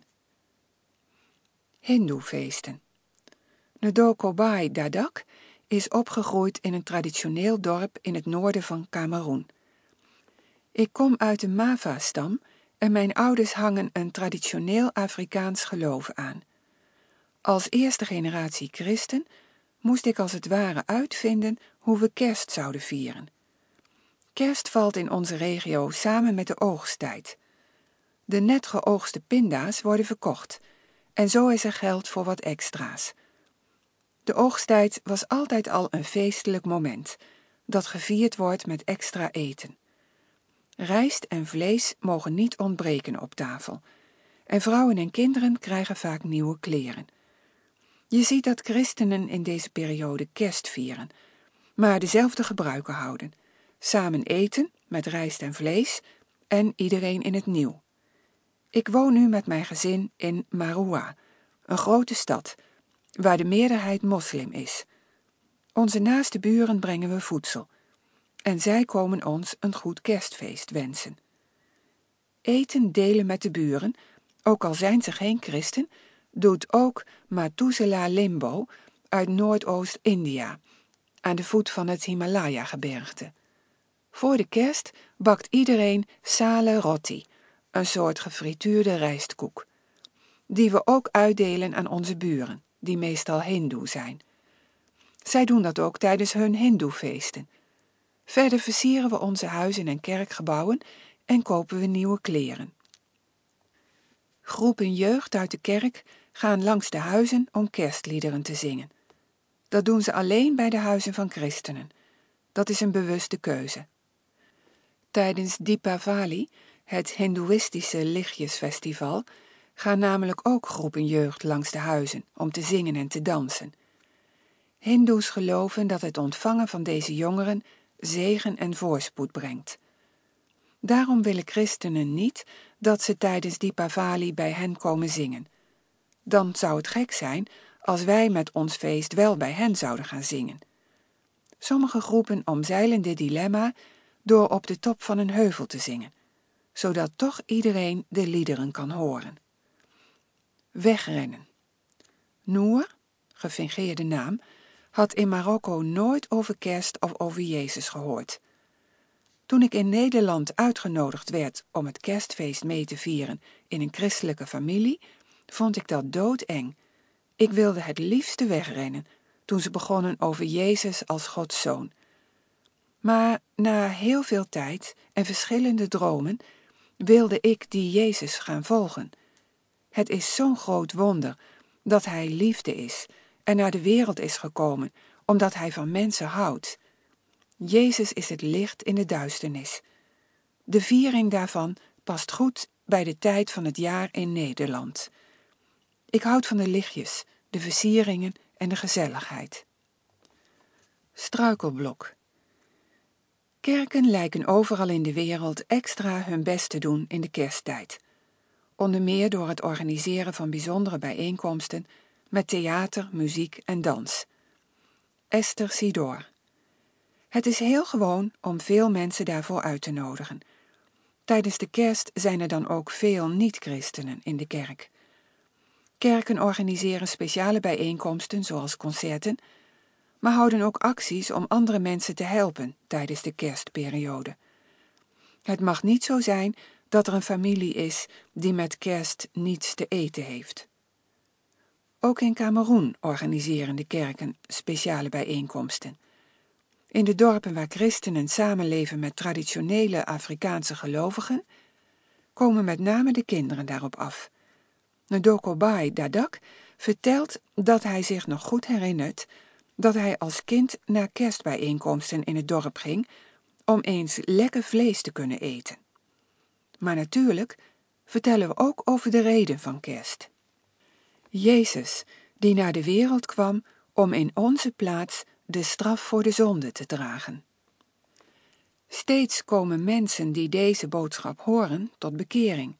Hindoefeesten. Ndokabai Dadak is opgegroeid in een traditioneel dorp in het noorden van Kameroen. Ik kom uit de Mava-stam en mijn ouders hangen een traditioneel Afrikaans geloof aan. Als eerste generatie christen moest ik als het ware uitvinden hoe we kerst zouden vieren. Kerst valt in onze regio samen met de oogsttijd. De net geoogste pinda's worden verkocht en zo is er geld voor wat extra's. De oogsttijd was altijd al een feestelijk moment, dat gevierd wordt met extra eten. Rijst en vlees mogen niet ontbreken op tafel en vrouwen en kinderen krijgen vaak nieuwe kleren. Je ziet dat christenen in deze periode kerst vieren, maar dezelfde gebruiken houden. Samen eten, met rijst en vlees, en iedereen in het nieuw. Ik woon nu met mijn gezin in Maroua, een grote stad, waar de meerderheid moslim is. Onze naaste buren brengen we voedsel, en zij komen ons een goed kerstfeest wensen. Eten delen met de buren, ook al zijn ze geen christen, doet ook Methuselah Limbo uit Noordoost-India, aan de voet van het Himalaya-gebergte. Voor de kerst bakt iedereen sale roti, een soort gefrituurde rijstkoek, die we ook uitdelen aan onze buren, die meestal hindoe zijn. Zij doen dat ook tijdens hun hindoefeesten. Verder versieren we onze huizen en kerkgebouwen en kopen we nieuwe kleren. Groepen jeugd uit de kerk gaan langs de huizen om kerstliederen te zingen. Dat doen ze alleen bij de huizen van christenen. Dat is een bewuste keuze. Tijdens Deepavali, het hindoeïstische lichtjesfestival, gaan namelijk ook groepen jeugd langs de huizen om te zingen en te dansen. Hindoes geloven dat het ontvangen van deze jongeren zegen en voorspoed brengt. Daarom willen christenen niet dat ze tijdens Deepavali bij hen komen zingen. Dan zou het gek zijn als wij met ons feest wel bij hen zouden gaan zingen. Sommige groepen omzeilen dit dilemma door op de top van een heuvel te zingen, zodat toch iedereen de liederen kan horen. Wegrennen. Noor, gefingeerde naam, had in Marokko nooit over kerst of over Jezus gehoord. Toen ik in Nederland uitgenodigd werd om het kerstfeest mee te vieren in een christelijke familie, vond ik dat doodeng. Ik wilde het liefste wegrennen toen ze begonnen over Jezus als Gods zoon. Maar na heel veel tijd en verschillende dromen wilde ik die Jezus gaan volgen. Het is zo'n groot wonder dat Hij liefde is en naar de wereld is gekomen omdat Hij van mensen houdt. Jezus is het licht in de duisternis. De viering daarvan past goed bij de tijd van het jaar in Nederland. Ik houd van de lichtjes, de versieringen en de gezelligheid. Struikelblok. Kerken lijken overal in de wereld extra hun best te doen in de kersttijd. Onder meer door het organiseren van bijzondere bijeenkomsten met theater, muziek en dans. Esther Sidor. Het is heel gewoon om veel mensen daarvoor uit te nodigen. Tijdens de kerst zijn er dan ook veel niet-christenen in de kerk. Kerken organiseren speciale bijeenkomsten zoals concerten, maar houden ook acties om andere mensen te helpen tijdens de kerstperiode. Het mag niet zo zijn dat er een familie is die met kerst niets te eten heeft. Ook in Kameroen organiseren de kerken speciale bijeenkomsten. In de dorpen waar christenen samenleven met traditionele Afrikaanse gelovigen, komen met name de kinderen daarop af. Ndokobai Dadak vertelt dat hij zich nog goed herinnert dat hij als kind naar kerstbijeenkomsten in het dorp ging om eens lekker vlees te kunnen eten. Maar natuurlijk vertellen we ook over de reden van kerst. Jezus, die naar de wereld kwam om in onze plaats de straf voor de zonde te dragen. Steeds komen mensen die deze boodschap horen tot bekering.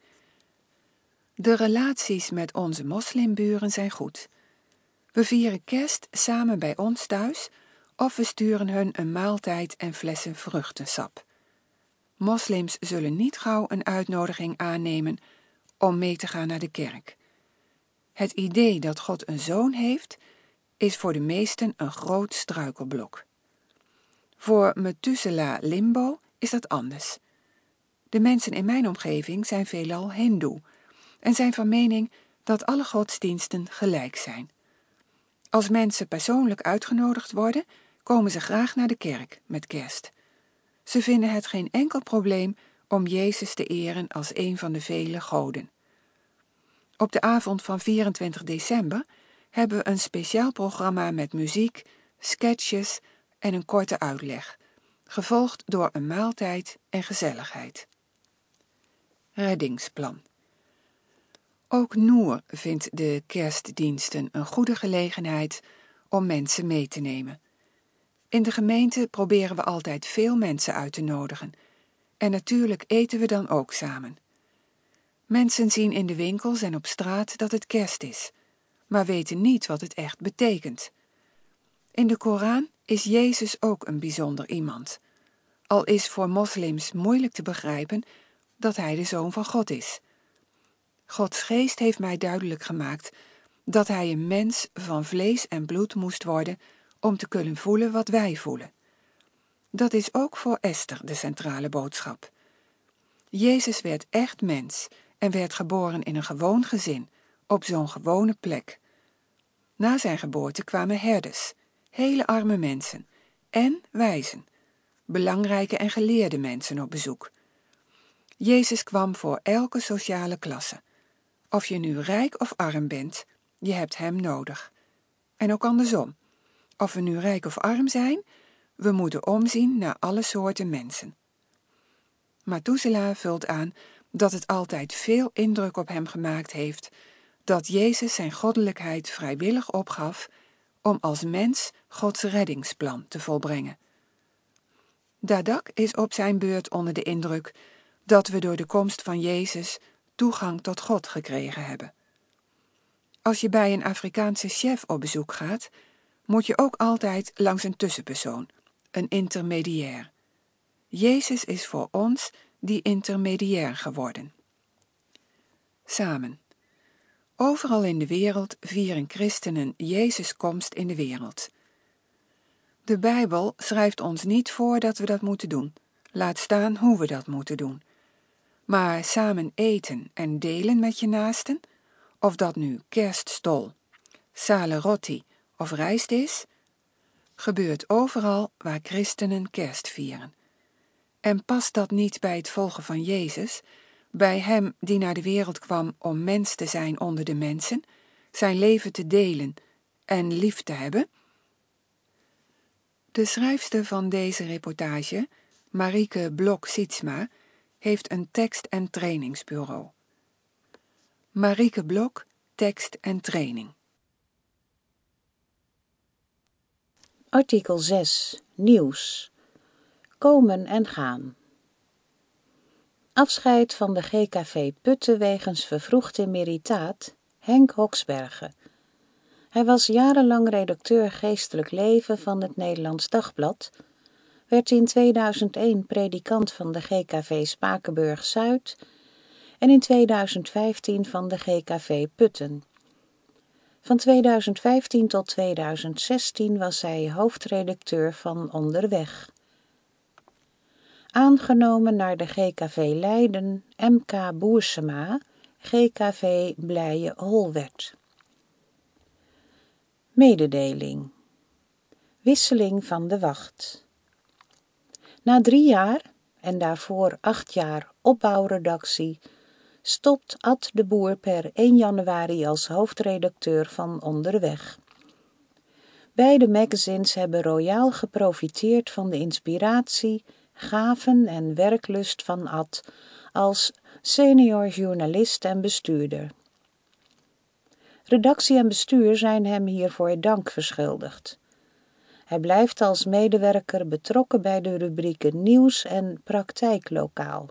De relaties met onze moslimburen zijn goed. We vieren kerst samen bij ons thuis of we sturen hun een maaltijd en flessen vruchtensap. Moslims zullen niet gauw een uitnodiging aannemen om mee te gaan naar de kerk. Het idee dat God een zoon heeft, is voor de meesten een groot struikelblok. Voor Methuselah Limbo is dat anders. De mensen in mijn omgeving zijn veelal hindoe en zijn van mening dat alle godsdiensten gelijk zijn. Als mensen persoonlijk uitgenodigd worden, komen ze graag naar de kerk met kerst. Ze vinden het geen enkel probleem om Jezus te eren als een van de vele goden. Op de avond van 24 december hebben we een speciaal programma met muziek, sketches en een korte uitleg, gevolgd door een maaltijd en gezelligheid. Reddingsplan. Ook Noor vindt de kerstdiensten een goede gelegenheid om mensen mee te nemen. In de gemeente proberen we altijd veel mensen uit te nodigen. En natuurlijk eten we dan ook samen. Mensen zien in de winkels en op straat dat het kerst is, maar weten niet wat het echt betekent. In de Koran is Jezus ook een bijzonder iemand. Al is voor moslims moeilijk te begrijpen dat hij de Zoon van God is. Gods geest heeft mij duidelijk gemaakt dat hij een mens van vlees en bloed moest worden om te kunnen voelen wat wij voelen. Dat is ook voor Esther de centrale boodschap. Jezus werd echt mens en werd geboren in een gewoon gezin, op zo'n gewone plek. Na zijn geboorte kwamen herders, hele arme mensen en wijzen, belangrijke en geleerde mensen op bezoek. Jezus kwam voor elke sociale klasse. Of je nu rijk of arm bent, je hebt hem nodig. En ook andersom. Of we nu rijk of arm zijn, we moeten omzien naar alle soorten mensen. Methuselah vult aan dat het altijd veel indruk op hem gemaakt heeft dat Jezus zijn goddelijkheid vrijwillig opgaf om als mens Gods reddingsplan te volbrengen. Dadak is op zijn beurt onder de indruk dat we door de komst van Jezus toegang tot God gekregen hebben. Als je bij een Afrikaanse chef op bezoek gaat, moet je ook altijd langs een tussenpersoon, een intermediair. Jezus is voor ons die intermediair geworden. Samen. Overal in de wereld vieren christenen Jezus' komst in de wereld. De Bijbel schrijft ons niet voor dat we dat moeten doen. laat staan hoe we dat moeten doen. Maar samen eten en delen met je naasten, of dat nu kerststol, salerotti of rijst is, gebeurt overal waar christenen kerst vieren. En past dat niet bij het volgen van Jezus, bij hem die naar de wereld kwam om mens te zijn onder de mensen, zijn leven te delen en lief te hebben? De schrijfster van deze reportage, Marieke Blok-Sietsma, heeft een tekst- en trainingsbureau. Marieke Blok, tekst en training. Artikel 6. Nieuws. Komen en gaan. Afscheid van de GKV Putten wegens vervroegd emeritaat, Henk Hoksbergen. Hij was jarenlang redacteur geestelijk leven van het Nederlands Dagblad, werd in 2001 predikant van de GKV Spakenburg-Zuid en in 2015 van de GKV Putten. Van 2015 tot 2016 was hij hoofdredacteur van Onderweg. Aangenomen naar de GKV Leiden, MK Boersema, GKV Blije-Holwerd. Mededeling. Wisseling van de wacht. Na 3 jaar, en daarvoor 8 jaar opbouwredactie, stopt Ad de Boer per 1 januari als hoofdredacteur van Onderweg. Beide magazines hebben royaal geprofiteerd van de inspiratie, gaven en werklust van Ad als senior journalist en bestuurder. Redactie en bestuur zijn hem hiervoor dank verschuldigd. Hij blijft als medewerker betrokken bij de rubrieken Nieuws en Praktijklokaal.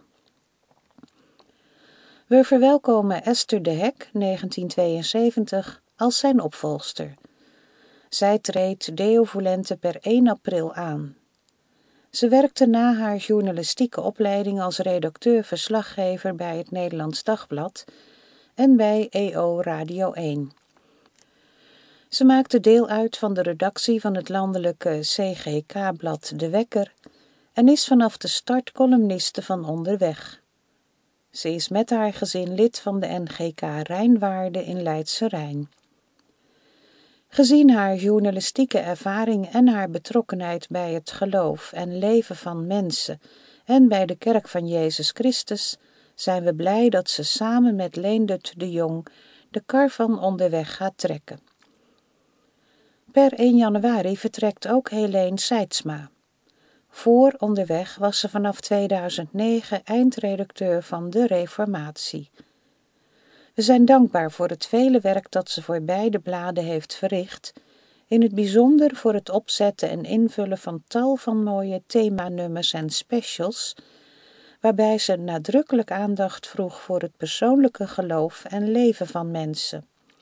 We verwelkomen Esther de Hek, 1972, als zijn opvolgster. Zij treedt deo volente per 1 april aan. Ze werkte na haar journalistieke opleiding als redacteur-verslaggever bij het Nederlands Dagblad en bij EO Radio 1. Ze maakte deel uit van de redactie van het landelijke CGK-blad De Wekker en is vanaf de start columniste van Onderweg. Ze is met haar gezin lid van de NGK Rijnwaarden in Leidse Rijn. Gezien haar journalistieke ervaring en haar betrokkenheid bij het geloof en leven van mensen en bij de Kerk van Jezus Christus, zijn we blij dat ze samen met Leendert de Jong de kar van Onderweg gaat trekken. Per 1 januari vertrekt ook Helene Seidsma. Voor Onderweg was ze vanaf 2009 eindredacteur van De Reformatie. We zijn dankbaar voor het vele werk dat ze voor beide bladen heeft verricht, in het bijzonder voor het opzetten en invullen van tal van mooie themanummers en specials, waarbij ze nadrukkelijk aandacht vroeg voor het persoonlijke geloof en leven van mensen.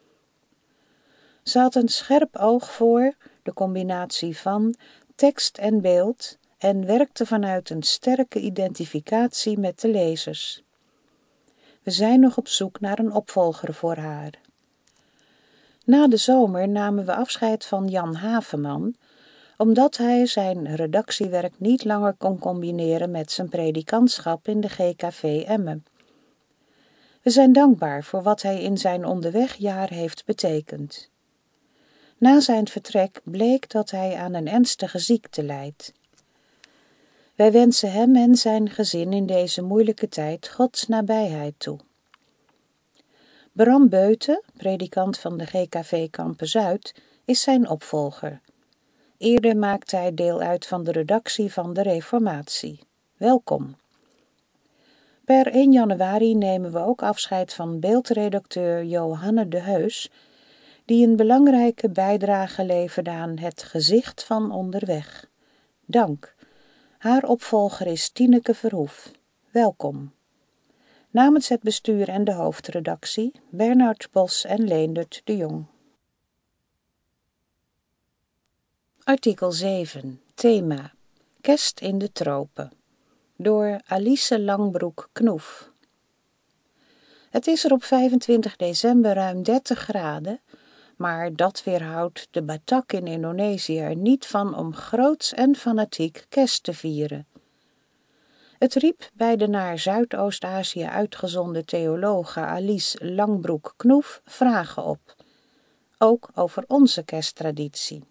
Ze had een scherp oog voor de combinatie van tekst en beeld en werkte vanuit een sterke identificatie met de lezers. We zijn nog op zoek naar een opvolger voor haar. Na de zomer namen we afscheid van Jan Haveman, omdat hij zijn redactiewerk niet langer kon combineren met zijn predikantschap in de GKV Emmen. We zijn dankbaar voor wat hij in zijn onderwegjaar heeft betekend. Na zijn vertrek bleek dat hij aan een ernstige ziekte lijdt. Wij wensen hem en zijn gezin in deze moeilijke tijd Gods nabijheid toe. Bram Beuten, predikant van de GKV Kampen Zuid, is zijn opvolger. Eerder maakte hij deel uit van de redactie van de Reformatie. Welkom. Per 1 januari nemen we ook afscheid van beeldredacteur Johanne de Heus, die een belangrijke bijdrage leverde aan het gezicht van Onderweg. Dank. Haar opvolger is Tineke Verhoef. Welkom. Namens het bestuur en de hoofdredactie, Bernard Bos en Leendert de Jong. Artikel 7. Thema. Kerst in de tropen. Door Alice Langbroek-Knoef. Het is er op 25 december ruim 30 graden, maar dat weerhoudt de Batak in Indonesië er niet van om groots en fanatiek kerst te vieren. Het riep bij de naar Zuidoost-Azië uitgezonden theologe Alice Langbroek-Knoef vragen op, ook over onze kersttraditie.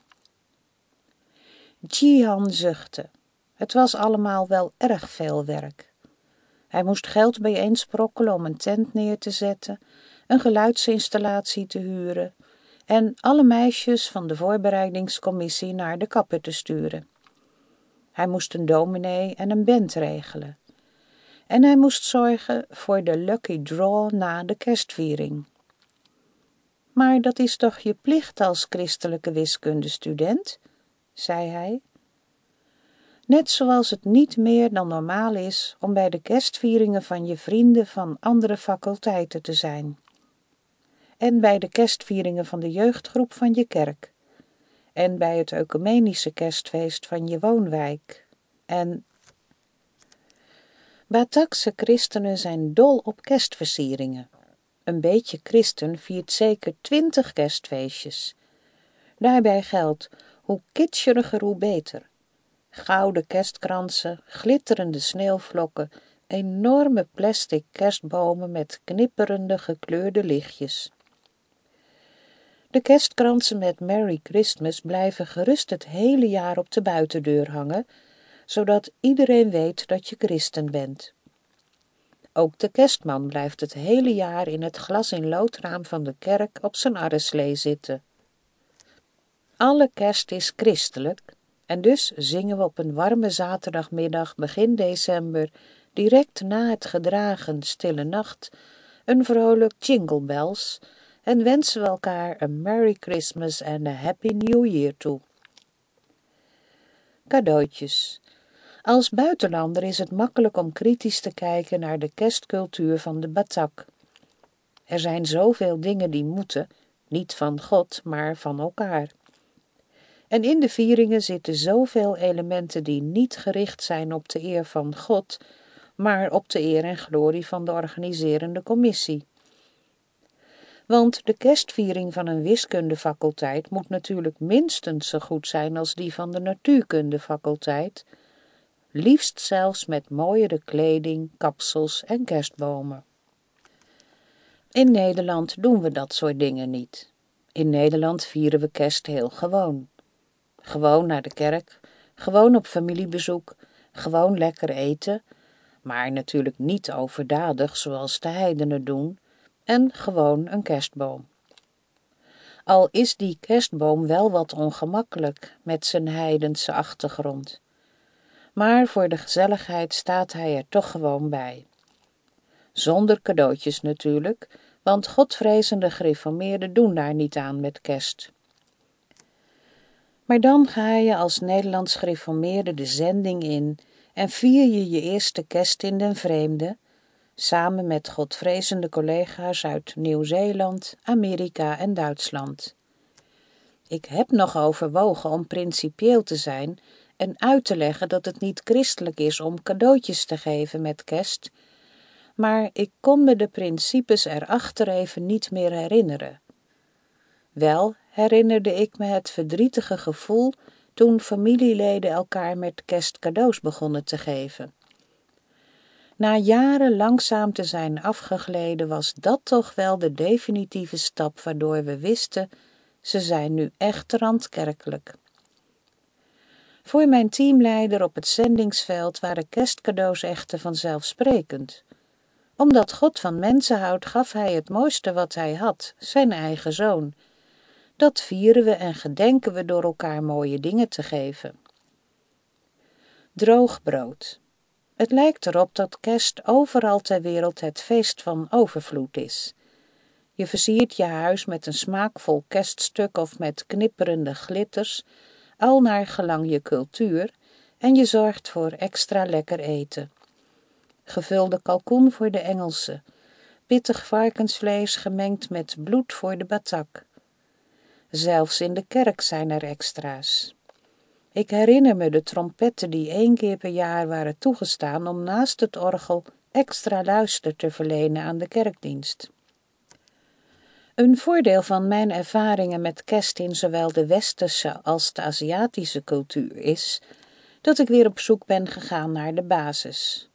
Jihan zuchtte. Het was allemaal wel erg veel werk. Hij moest geld bijeensprokkelen om een tent neer te zetten, een geluidsinstallatie te huren en alle meisjes van de voorbereidingscommissie naar de kapper te sturen. Hij moest een dominee en een band regelen. En hij moest zorgen voor de lucky draw na de kerstviering. Maar dat is toch je plicht als christelijke wiskundestudent, zei hij. Net zoals het niet meer dan normaal is om bij de kerstvieringen van je vrienden van andere faculteiten te zijn. En bij de kerstvieringen van de jeugdgroep van je kerk. En bij het ecumenische kerstfeest van je woonwijk. En Batakse christenen zijn dol op kerstversieringen. Een beetje christen viert zeker 20 kerstfeestjes. Daarbij geldt, hoe kitscheriger hoe beter. Gouden kerstkransen, glitterende sneeuwvlokken, enorme plastic kerstbomen met knipperende gekleurde lichtjes. De kerstkransen met Merry Christmas blijven gerust het hele jaar op de buitendeur hangen, zodat iedereen weet dat je christen bent. Ook de kerstman blijft het hele jaar in het glas-in-loodraam van de kerk op zijn arreslee zitten. Alle kerst is christelijk en dus zingen we op een warme zaterdagmiddag begin december, direct na het gedragen Stille Nacht, een vrolijk Jingle Bells en wensen we elkaar een Merry Christmas en een Happy New Year toe. Cadeautjes. Als buitenlander is het makkelijk om kritisch te kijken naar de kerstcultuur van de Batak. Er zijn zoveel dingen die moeten, niet van God, maar van elkaar. En in de vieringen zitten zoveel elementen die niet gericht zijn op de eer van God, maar op de eer en glorie van de organiserende commissie. Want de kerstviering van een wiskundefaculteit moet natuurlijk minstens zo goed zijn als die van de natuurkundefaculteit, liefst zelfs met mooiere kleding, kapsels en kerstbomen. In Nederland doen we dat soort dingen niet. In Nederland vieren we kerst heel gewoon. Gewoon naar de kerk, gewoon op familiebezoek, gewoon lekker eten, maar natuurlijk niet overdadig zoals de heidenen doen, en gewoon een kerstboom. Al is die kerstboom wel wat ongemakkelijk met zijn heidense achtergrond. Maar voor de gezelligheid staat hij er toch gewoon bij. Zonder cadeautjes natuurlijk, want godvrezende gereformeerden doen daar niet aan met kerst. Maar dan ga je als Nederlands gereformeerde de zending in en vier je je eerste kerst in den vreemde, samen met godvrezende collega's uit Nieuw-Zeeland, Amerika en Duitsland. Ik heb nog overwogen om principieel te zijn en uit te leggen dat het niet christelijk is om cadeautjes te geven met kerst, maar ik kon me de principes erachter even niet meer herinneren. Wel herinnerde ik me het verdrietige gevoel toen familieleden elkaar met kerst cadeaus begonnen te geven. Na jaren langzaam te zijn afgegleden was dat toch wel de definitieve stap waardoor we wisten, ze zijn nu echt randkerkelijk. Voor mijn teamleider op het zendingsveld waren kerstcadeaus echter vanzelfsprekend. Omdat God van mensen houdt, gaf hij het mooiste wat hij had, zijn eigen zoon. Dat vieren we en gedenken we door elkaar mooie dingen te geven. Droog brood. Het lijkt erop dat kerst overal ter wereld het feest van overvloed is. Je versiert je huis met een smaakvol kerststuk of met knipperende glitters, al naar gelang je cultuur, en je zorgt voor extra lekker eten. Gevulde kalkoen voor de Engelsen, pittig varkensvlees gemengd met bloed voor de Batak. Zelfs in de kerk zijn er extra's. Ik herinner me de trompetten die 1 keer per jaar waren toegestaan om naast het orgel extra luister te verlenen aan de kerkdienst. Een voordeel van mijn ervaringen met kerst in zowel de westerse als de Aziatische cultuur is dat ik weer op zoek ben gegaan naar de basis.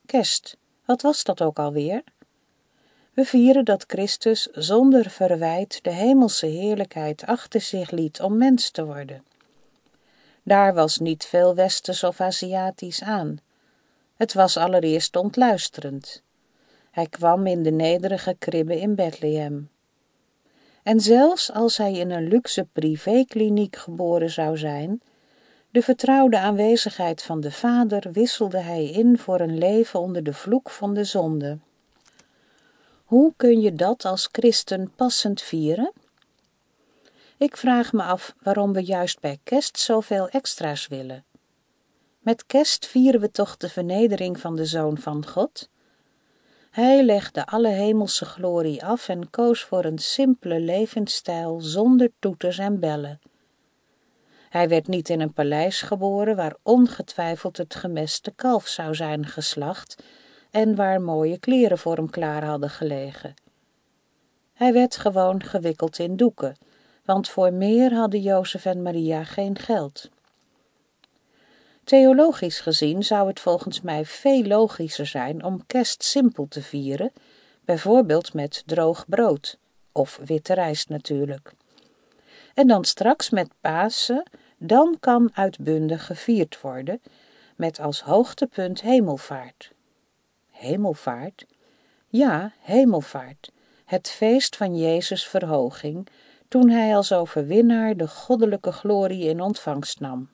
Kerst, wat was dat ook alweer? We vieren dat Christus zonder verwijt de hemelse heerlijkheid achter zich liet om mens te worden. Daar was niet veel westers of Aziatisch aan. Het was allereerst ontluisterend. Hij kwam in de nederige kribbe in Bethlehem. En zelfs als hij in een luxe privékliniek geboren zou zijn, de vertrouwde aanwezigheid van de Vader wisselde hij in voor een leven onder de vloek van de zonde. Hoe kun je dat als christen passend vieren? Ik vraag me af waarom we juist bij kerst zoveel extra's willen. Met kerst vieren we toch de vernedering van de Zoon van God? Hij legde alle hemelse glorie af en koos voor een simpele levensstijl zonder toeters en bellen. Hij werd niet in een paleis geboren waar ongetwijfeld het gemeste kalf zou zijn geslacht en waar mooie kleren voor hem klaar hadden gelegen. Hij werd gewoon gewikkeld in doeken, want voor meer hadden Jozef en Maria geen geld. Theologisch gezien zou het volgens mij veel logischer zijn om kerst simpel te vieren, bijvoorbeeld met droog brood, of witte rijst natuurlijk. En dan straks met Pasen, dan kan uitbundig gevierd worden, met als hoogtepunt hemelvaart. Hemelvaart? Ja, hemelvaart, het feest van Jezus' verhoging, toen hij als overwinnaar de goddelijke glorie in ontvangst nam.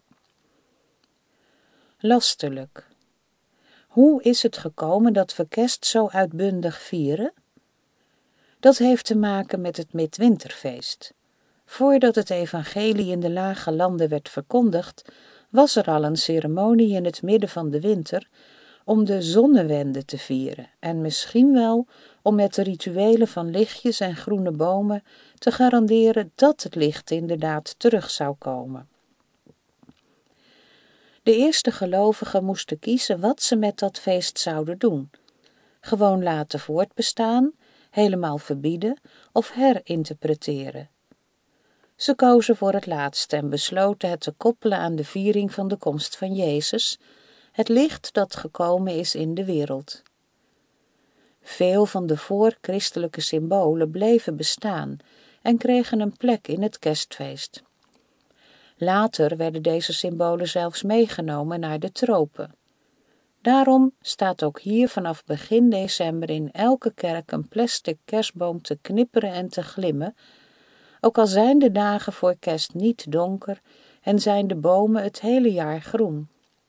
Lasterlijk. Hoe is het gekomen dat we kerst zo uitbundig vieren? Dat heeft te maken met het midwinterfeest. Voordat het evangelie in de lage landen werd verkondigd, was er al een ceremonie in het midden van de winter om de zonnewende te vieren en misschien wel om met de rituelen van lichtjes en groene bomen te garanderen dat het licht inderdaad terug zou komen. De eerste gelovigen moesten kiezen wat ze met dat feest zouden doen. Gewoon laten voortbestaan, helemaal verbieden of herinterpreteren. Ze kozen voor het laatste en besloten het te koppelen aan de viering van de komst van Jezus, het licht dat gekomen is in de wereld. Veel van de voorchristelijke symbolen bleven bestaan en kregen een plek in het kerstfeest. Later werden deze symbolen zelfs meegenomen naar de tropen. Daarom staat ook hier vanaf begin december in elke kerk een plastic kerstboom te knipperen en te glimmen, ook al zijn de dagen voor kerst niet donker en zijn de bomen het hele jaar groen.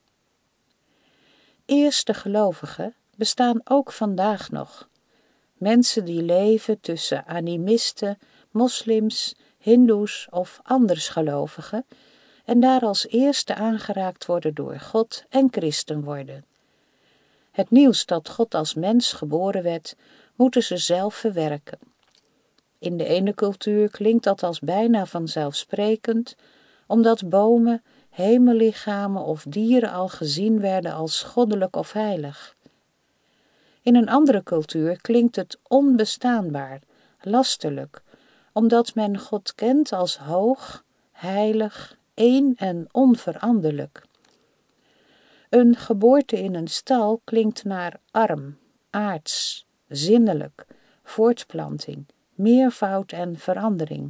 Eerste gelovigen bestaan ook vandaag nog. Mensen die leven tussen animisten, moslims, hindoes of andersgelovigen en daar als eerste aangeraakt worden door God en christen worden. Het nieuws dat God als mens geboren werd, moeten ze zelf verwerken. In de ene cultuur klinkt dat als bijna vanzelfsprekend, omdat bomen, hemellichamen of dieren al gezien werden als goddelijk of heilig. In een andere cultuur klinkt het onbestaanbaar, lasterlijk, omdat men God kent als hoog, heilig, één en onveranderlijk. Een geboorte in een stal klinkt naar arm, aards, zinnelijk, voortplanting, meervoud en verandering.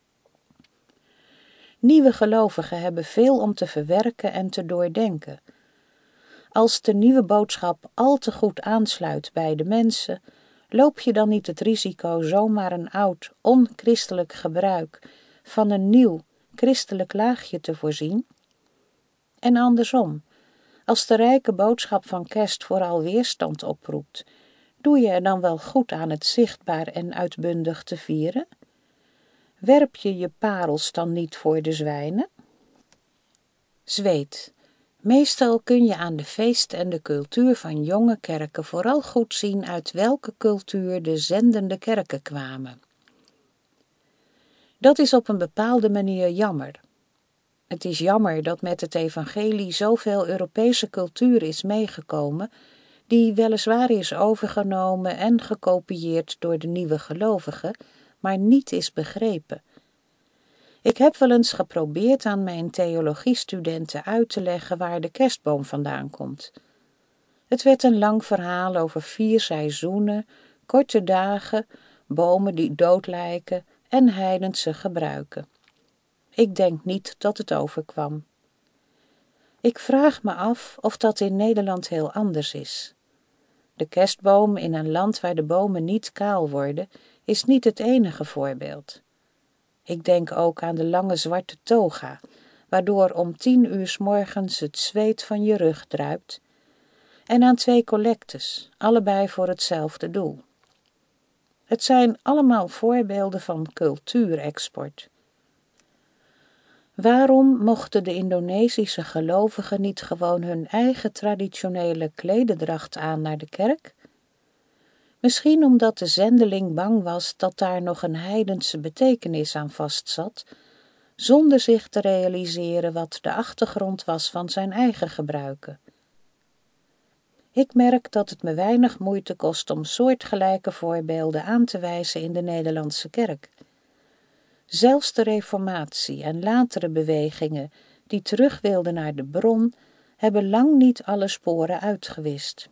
Nieuwe gelovigen hebben veel om te verwerken en te doordenken. Als de nieuwe boodschap al te goed aansluit bij de mensen, loop je dan niet het risico zomaar een oud, onchristelijk gebruik van een nieuw, christelijk laagje te voorzien? En andersom, als de rijke boodschap van kerst vooral weerstand oproept, doe je er dan wel goed aan het zichtbaar en uitbundig te vieren? Werp je je parels dan niet voor de zwijnen? Zweet. Meestal kun je aan de feest en de cultuur van jonge kerken vooral goed zien uit welke cultuur de zendende kerken kwamen. Dat is op een bepaalde manier jammer. Het is jammer dat met het evangelie zoveel Europese cultuur is meegekomen, die weliswaar is overgenomen en gekopieerd door de nieuwe gelovigen, maar niet is begrepen. Ik heb wel eens geprobeerd aan mijn theologiestudenten uit te leggen waar de kerstboom vandaan komt. Het werd een lang verhaal over 4 seizoenen, korte dagen, bomen die dood lijken en heidense gebruiken. Ik denk niet dat het overkwam. Ik vraag me af of dat in Nederland heel anders is. De kerstboom in een land waar de bomen niet kaal worden, is niet het enige voorbeeld. Ik denk ook aan de lange zwarte toga, waardoor om 10 uur 's morgens het zweet van je rug druipt, en aan 2 collectes, allebei voor hetzelfde doel. Het zijn allemaal voorbeelden van cultuurexport. Waarom mochten de Indonesische gelovigen niet gewoon hun eigen traditionele klededracht aan naar de kerk? Misschien omdat de zendeling bang was dat daar nog een heidense betekenis aan vastzat, zonder zich te realiseren wat de achtergrond was van zijn eigen gebruiken. Ik merk dat het me weinig moeite kost om soortgelijke voorbeelden aan te wijzen in de Nederlandse kerk. Zelfs de Reformatie en latere bewegingen die terug wilden naar de bron, hebben lang niet alle sporen uitgewist.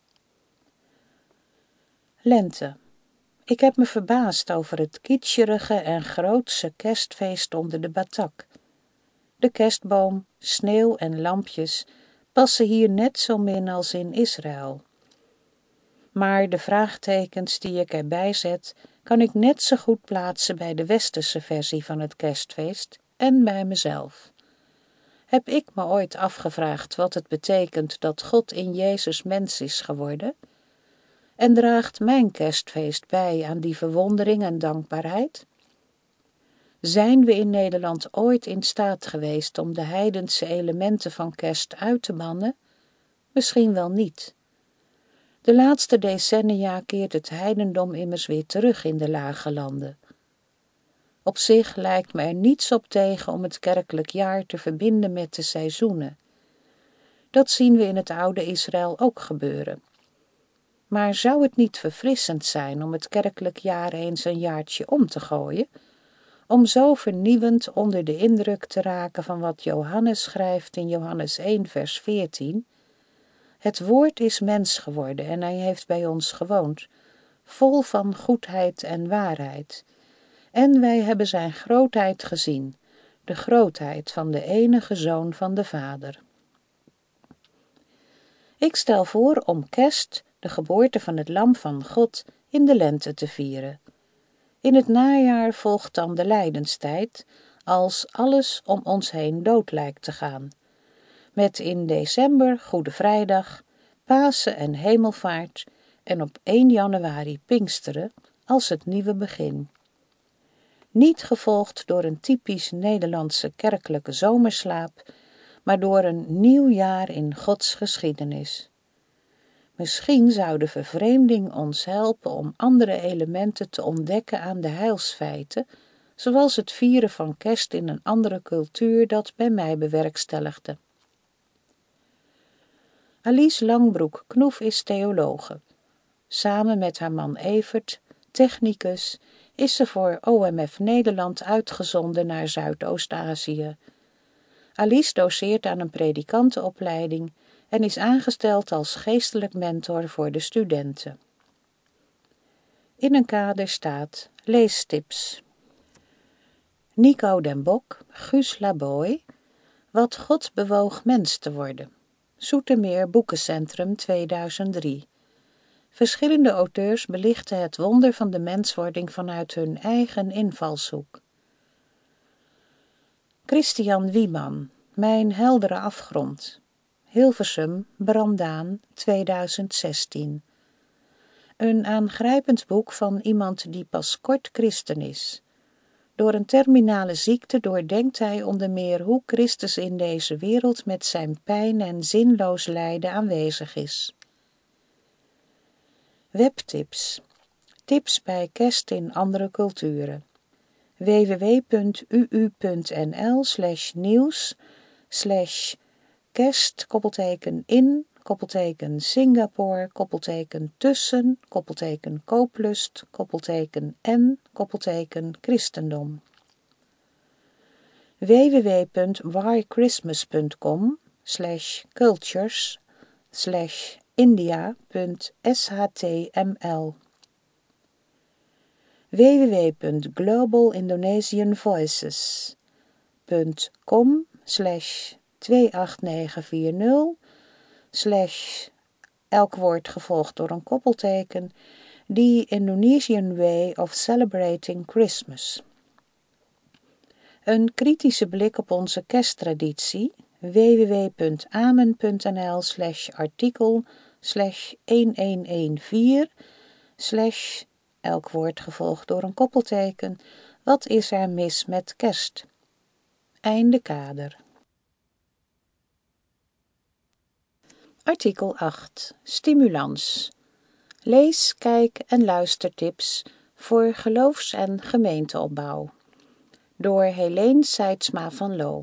Lente. Ik heb me verbaasd over het kitscherige en grootse kerstfeest onder de batak. De kerstboom, sneeuw en lampjes passen hier net zo min als in Israël. Maar de vraagtekens die ik erbij zet, kan ik net zo goed plaatsen bij de westerse versie van het kerstfeest en bij mezelf. Heb ik me ooit afgevraagd wat het betekent dat God in Jezus mens is geworden? En draagt mijn kerstfeest bij aan die verwondering en dankbaarheid? Zijn we in Nederland ooit in staat geweest om de heidense elementen van kerst uit te bannen? Misschien wel niet. De laatste decennia keert het heidendom immers weer terug in de lage landen. Op zich lijkt me er niets op tegen om het kerkelijk jaar te verbinden met de seizoenen. Dat zien we in het oude Israël ook gebeuren. Maar zou het niet verfrissend zijn om het kerkelijk jaar eens een jaartje om te gooien, om zo vernieuwend onder de indruk te raken van wat Johannes schrijft in Johannes 1 vers 14... Het woord is mens geworden en hij heeft bij ons gewoond, vol van goedheid en waarheid. En wij hebben zijn grootheid gezien, de grootheid van de enige Zoon van de Vader. Ik stel voor om kerst, de geboorte van het Lam van God, in de lente te vieren. In het najaar volgt dan de lijdenstijd, als alles om ons heen dood lijkt te gaan. Met in december Goede Vrijdag, Pasen en Hemelvaart en op 1 januari Pinksteren als het nieuwe begin. Niet gevolgd door een typisch Nederlandse kerkelijke zomerslaap, maar door een nieuw jaar in Gods geschiedenis. Misschien zou de vervreemding ons helpen om andere elementen te ontdekken aan de heilsfeiten, zoals het vieren van kerst in een andere cultuur dat bij mij bewerkstelligde. Alice Langbroek-Knoef is theologe. Samen met haar man Evert, technicus, is ze voor OMF Nederland uitgezonden naar Zuidoost-Azië. Alice doceert aan een predikantenopleiding en is aangesteld als geestelijk mentor voor de studenten. In een kader staat leestips. Nico den Bok, Guus Laboy, Wat God bewoog mens te worden. Zoetermeer Boekencentrum 2003. Verschillende auteurs belichten het wonder van de menswording vanuit hun eigen invalshoek. Christian Wieman, Mijn heldere afgrond. Hilversum, Brandaan, 2016. Een aangrijpend boek van iemand die pas kort christen is. Door een terminale ziekte doordenkt hij onder meer hoe Christus in deze wereld met zijn pijn en zinloos lijden aanwezig is. Webtips. Tips bij kerst in andere culturen. www.uu.nl/kerst-in-kooplust-en-christendom www.whychristmas.com/cultures/ india.shtml www.globalindonesianvoices.com/28940/ elk woord gevolgd door een koppelteken, The Indonesian Way of Celebrating Christmas. Een kritische blik op onze kersttraditie, www.amen.nl/artikel/1114/ elk woord gevolgd door een koppelteken, wat is er mis met kerst? Einde kader. Artikel 8. Stimulans. Lees, kijk en luistertips voor geloofs- en gemeenteopbouw. Door Helene Seidsma van Loo.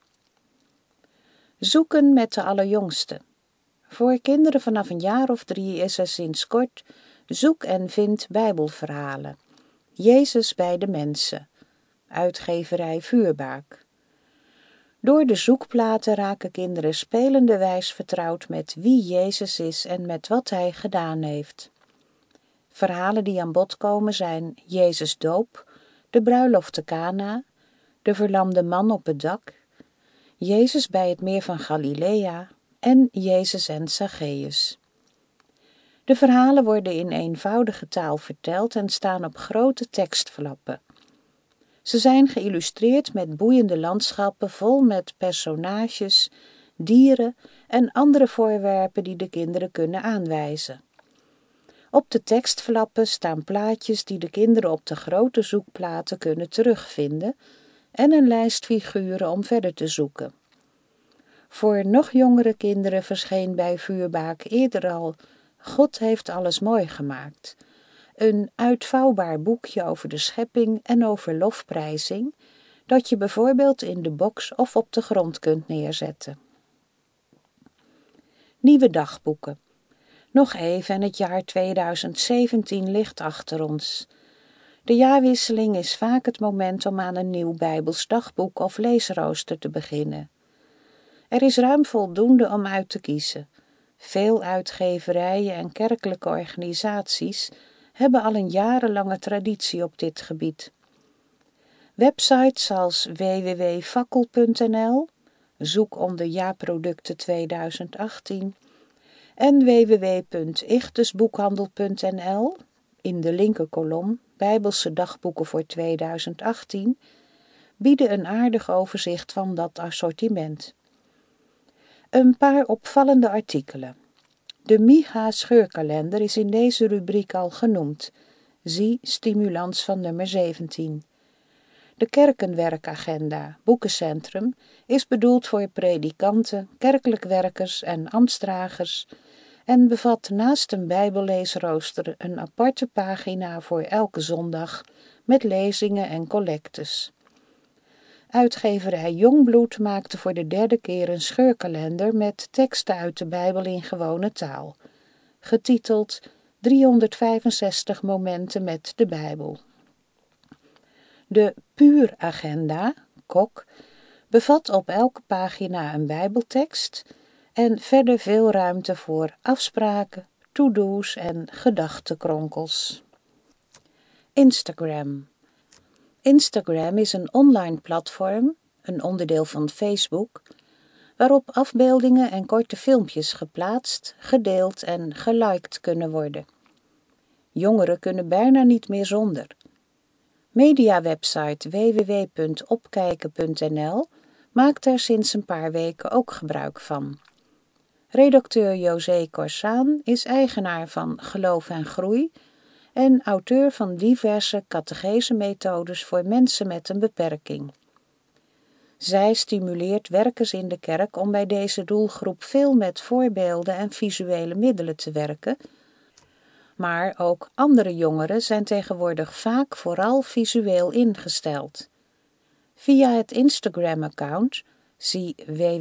Zoeken met de allerjongste. Voor kinderen vanaf een jaar of 3 is er sinds kort Zoek en Vind Bijbelverhalen. Jezus bij de mensen. Uitgeverij Vuurbaak. Door de zoekplaten raken kinderen spelenderwijs vertrouwd met wie Jezus is en met wat hij gedaan heeft. Verhalen die aan bod komen zijn Jezus doop, de bruiloft te Kana, de verlamde man op het dak, Jezus bij het meer van Galilea en Jezus en Zacchaeus. De verhalen worden in eenvoudige taal verteld en staan op grote tekstflappen. Ze zijn geïllustreerd met boeiende landschappen vol met personages, dieren en andere voorwerpen die de kinderen kunnen aanwijzen. Op de tekstflappen staan plaatjes die de kinderen op de grote zoekplaten kunnen terugvinden en een lijst figuren om verder te zoeken. Voor nog jongere kinderen verscheen bij Vuurbaak eerder al God heeft alles mooi gemaakt. Een uitvouwbaar boekje over de schepping en over lofprijzing, dat je bijvoorbeeld in de box of op de grond kunt neerzetten. Nieuwe dagboeken. Nog even en het jaar 2017 ligt achter ons. De jaarwisseling is vaak het moment om aan een nieuw Bijbels dagboek of leesrooster te beginnen. Er is ruim voldoende om uit te kiezen. Veel uitgeverijen en kerkelijke organisaties hebben al een jarenlange traditie op dit gebied. Websites als www.fakkel.nl, zoek onder jaarproducten 2018, en www.ichtersboekhandel.nl, in de linkerkolom Bijbelse dagboeken voor 2018, bieden een aardig overzicht van dat assortiment. Een paar opvallende artikelen. De Micha scheurkalender is in deze rubriek al genoemd. Zie stimulans van nummer 17. De kerkenwerkagenda, boekencentrum, is bedoeld voor predikanten, kerkelijk werkers en ambtsdragers en bevat naast een bijbelleesrooster een aparte pagina voor elke zondag met lezingen en collectes. Uitgeverij Jongbloed maakte voor de 3e keer een scheurkalender met teksten uit de Bijbel in gewone taal, getiteld 365 momenten met de Bijbel. De Puur-agenda, KOK, bevat op elke pagina een Bijbeltekst en verder veel ruimte voor afspraken, to-do's en gedachtenkronkels. Instagram. Instagram is een online platform, een onderdeel van Facebook, waarop afbeeldingen en korte filmpjes geplaatst, gedeeld en geliked kunnen worden. Jongeren kunnen bijna niet meer zonder. Mediawebsite www.opkijken.nl maakt er sinds een paar weken ook gebruik van. Redacteur José Corsaan is eigenaar van Geloof en Groei en auteur van diverse catechesemethodes voor mensen met een beperking. Zij stimuleert werkers in de kerk om bij deze doelgroep veel met voorbeelden en visuele middelen te werken, maar ook andere jongeren zijn tegenwoordig vaak vooral visueel ingesteld. Via het Instagram-account, zie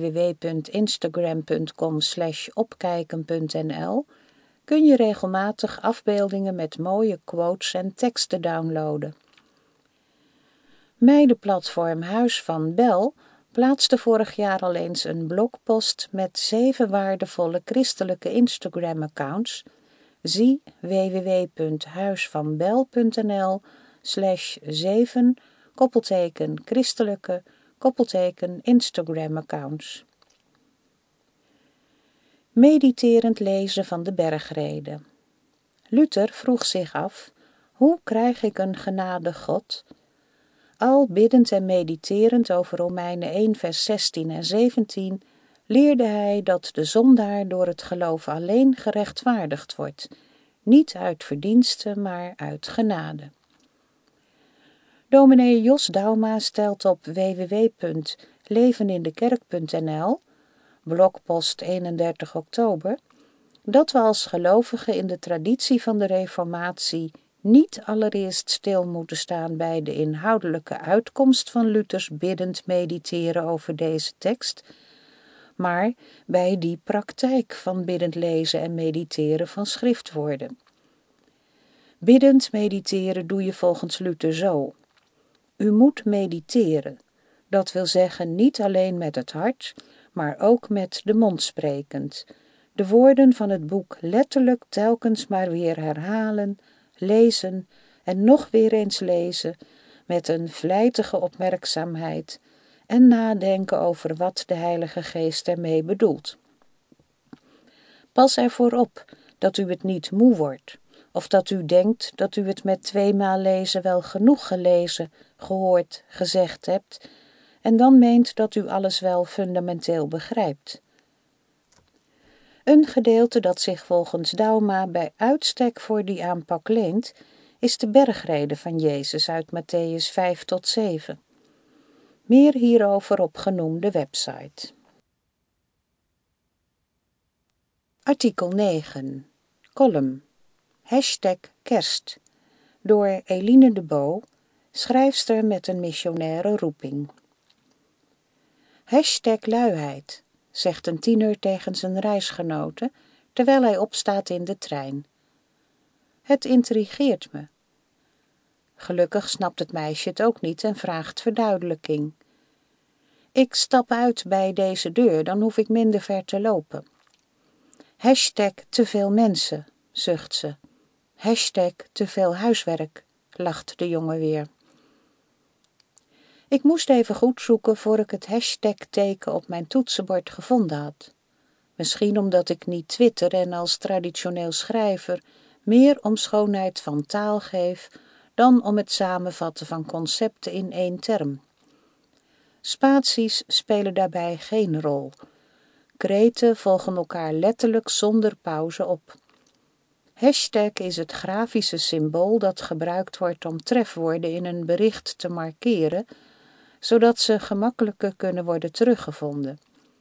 www.instagram.com/opkijken.nl, kun je regelmatig afbeeldingen met mooie quotes en teksten downloaden. Meidenplatform Huis van Bel plaatste vorig jaar al eens een blogpost met 7 waardevolle christelijke Instagram-accounts. Zie www.huisvanbel.nl/7 Instagram-accounts. Mediterend lezen van de bergrede. Luther vroeg zich af: hoe krijg ik een genadig God? Al biddend en mediterend over Romeinen 1 vers 16 en 17 leerde hij dat de zondaar door het geloof alleen gerechtvaardigd wordt, niet uit verdiensten, maar uit genade. Dominee Jos Dauma stelt op www.levenindekerk.nl, blogpost 31 oktober, dat we als gelovigen in de traditie van de Reformatie niet allereerst stil moeten staan bij de inhoudelijke uitkomst van Luthers biddend mediteren over deze tekst, maar bij die praktijk van biddend lezen en mediteren van schriftwoorden. Biddend mediteren doe je volgens Luther zo. U moet mediteren, dat wil zeggen niet alleen met het hart, maar ook met de mond sprekend, de woorden van het boek letterlijk telkens maar weer herhalen, lezen en nog weer eens lezen, met een vlijtige opmerkzaamheid en nadenken over wat de Heilige Geest ermee bedoelt. Pas ervoor op dat u het niet moe wordt, of dat u denkt dat u het met 2 maal lezen wel genoeg gelezen, gehoord, gezegd hebt, en dan meent dat u alles wel fundamenteel begrijpt. Een gedeelte dat zich volgens Dauma bij uitstek voor die aanpak leent, is de bergrede van Jezus uit Mattheüs 5 tot 7. Meer hierover op genoemde website. Artikel 9. Column. #kerst. Door Eline de Bo, schrijfster met een missionaire roeping. #luiheid, zegt een tiener tegen zijn reisgenote, terwijl hij opstaat in de trein. Het intrigeert me. Gelukkig snapt het meisje het ook niet en vraagt verduidelijking. Ik stap uit bij deze deur, dan hoef ik minder ver te lopen. #te veel mensen, zucht ze. #te veel huiswerk, lacht de jongen weer. Ik moest even goed zoeken voor ik het hashtag-teken op mijn toetsenbord gevonden had. Misschien omdat ik niet twitter en als traditioneel schrijver meer om schoonheid van taal geef dan om het samenvatten van concepten in 1 term. Spaties spelen daarbij geen rol. Kreten volgen elkaar letterlijk zonder pauze op. Hashtag is het grafische symbool dat gebruikt wordt om trefwoorden in een bericht te markeren, zodat ze gemakkelijker kunnen worden teruggevonden.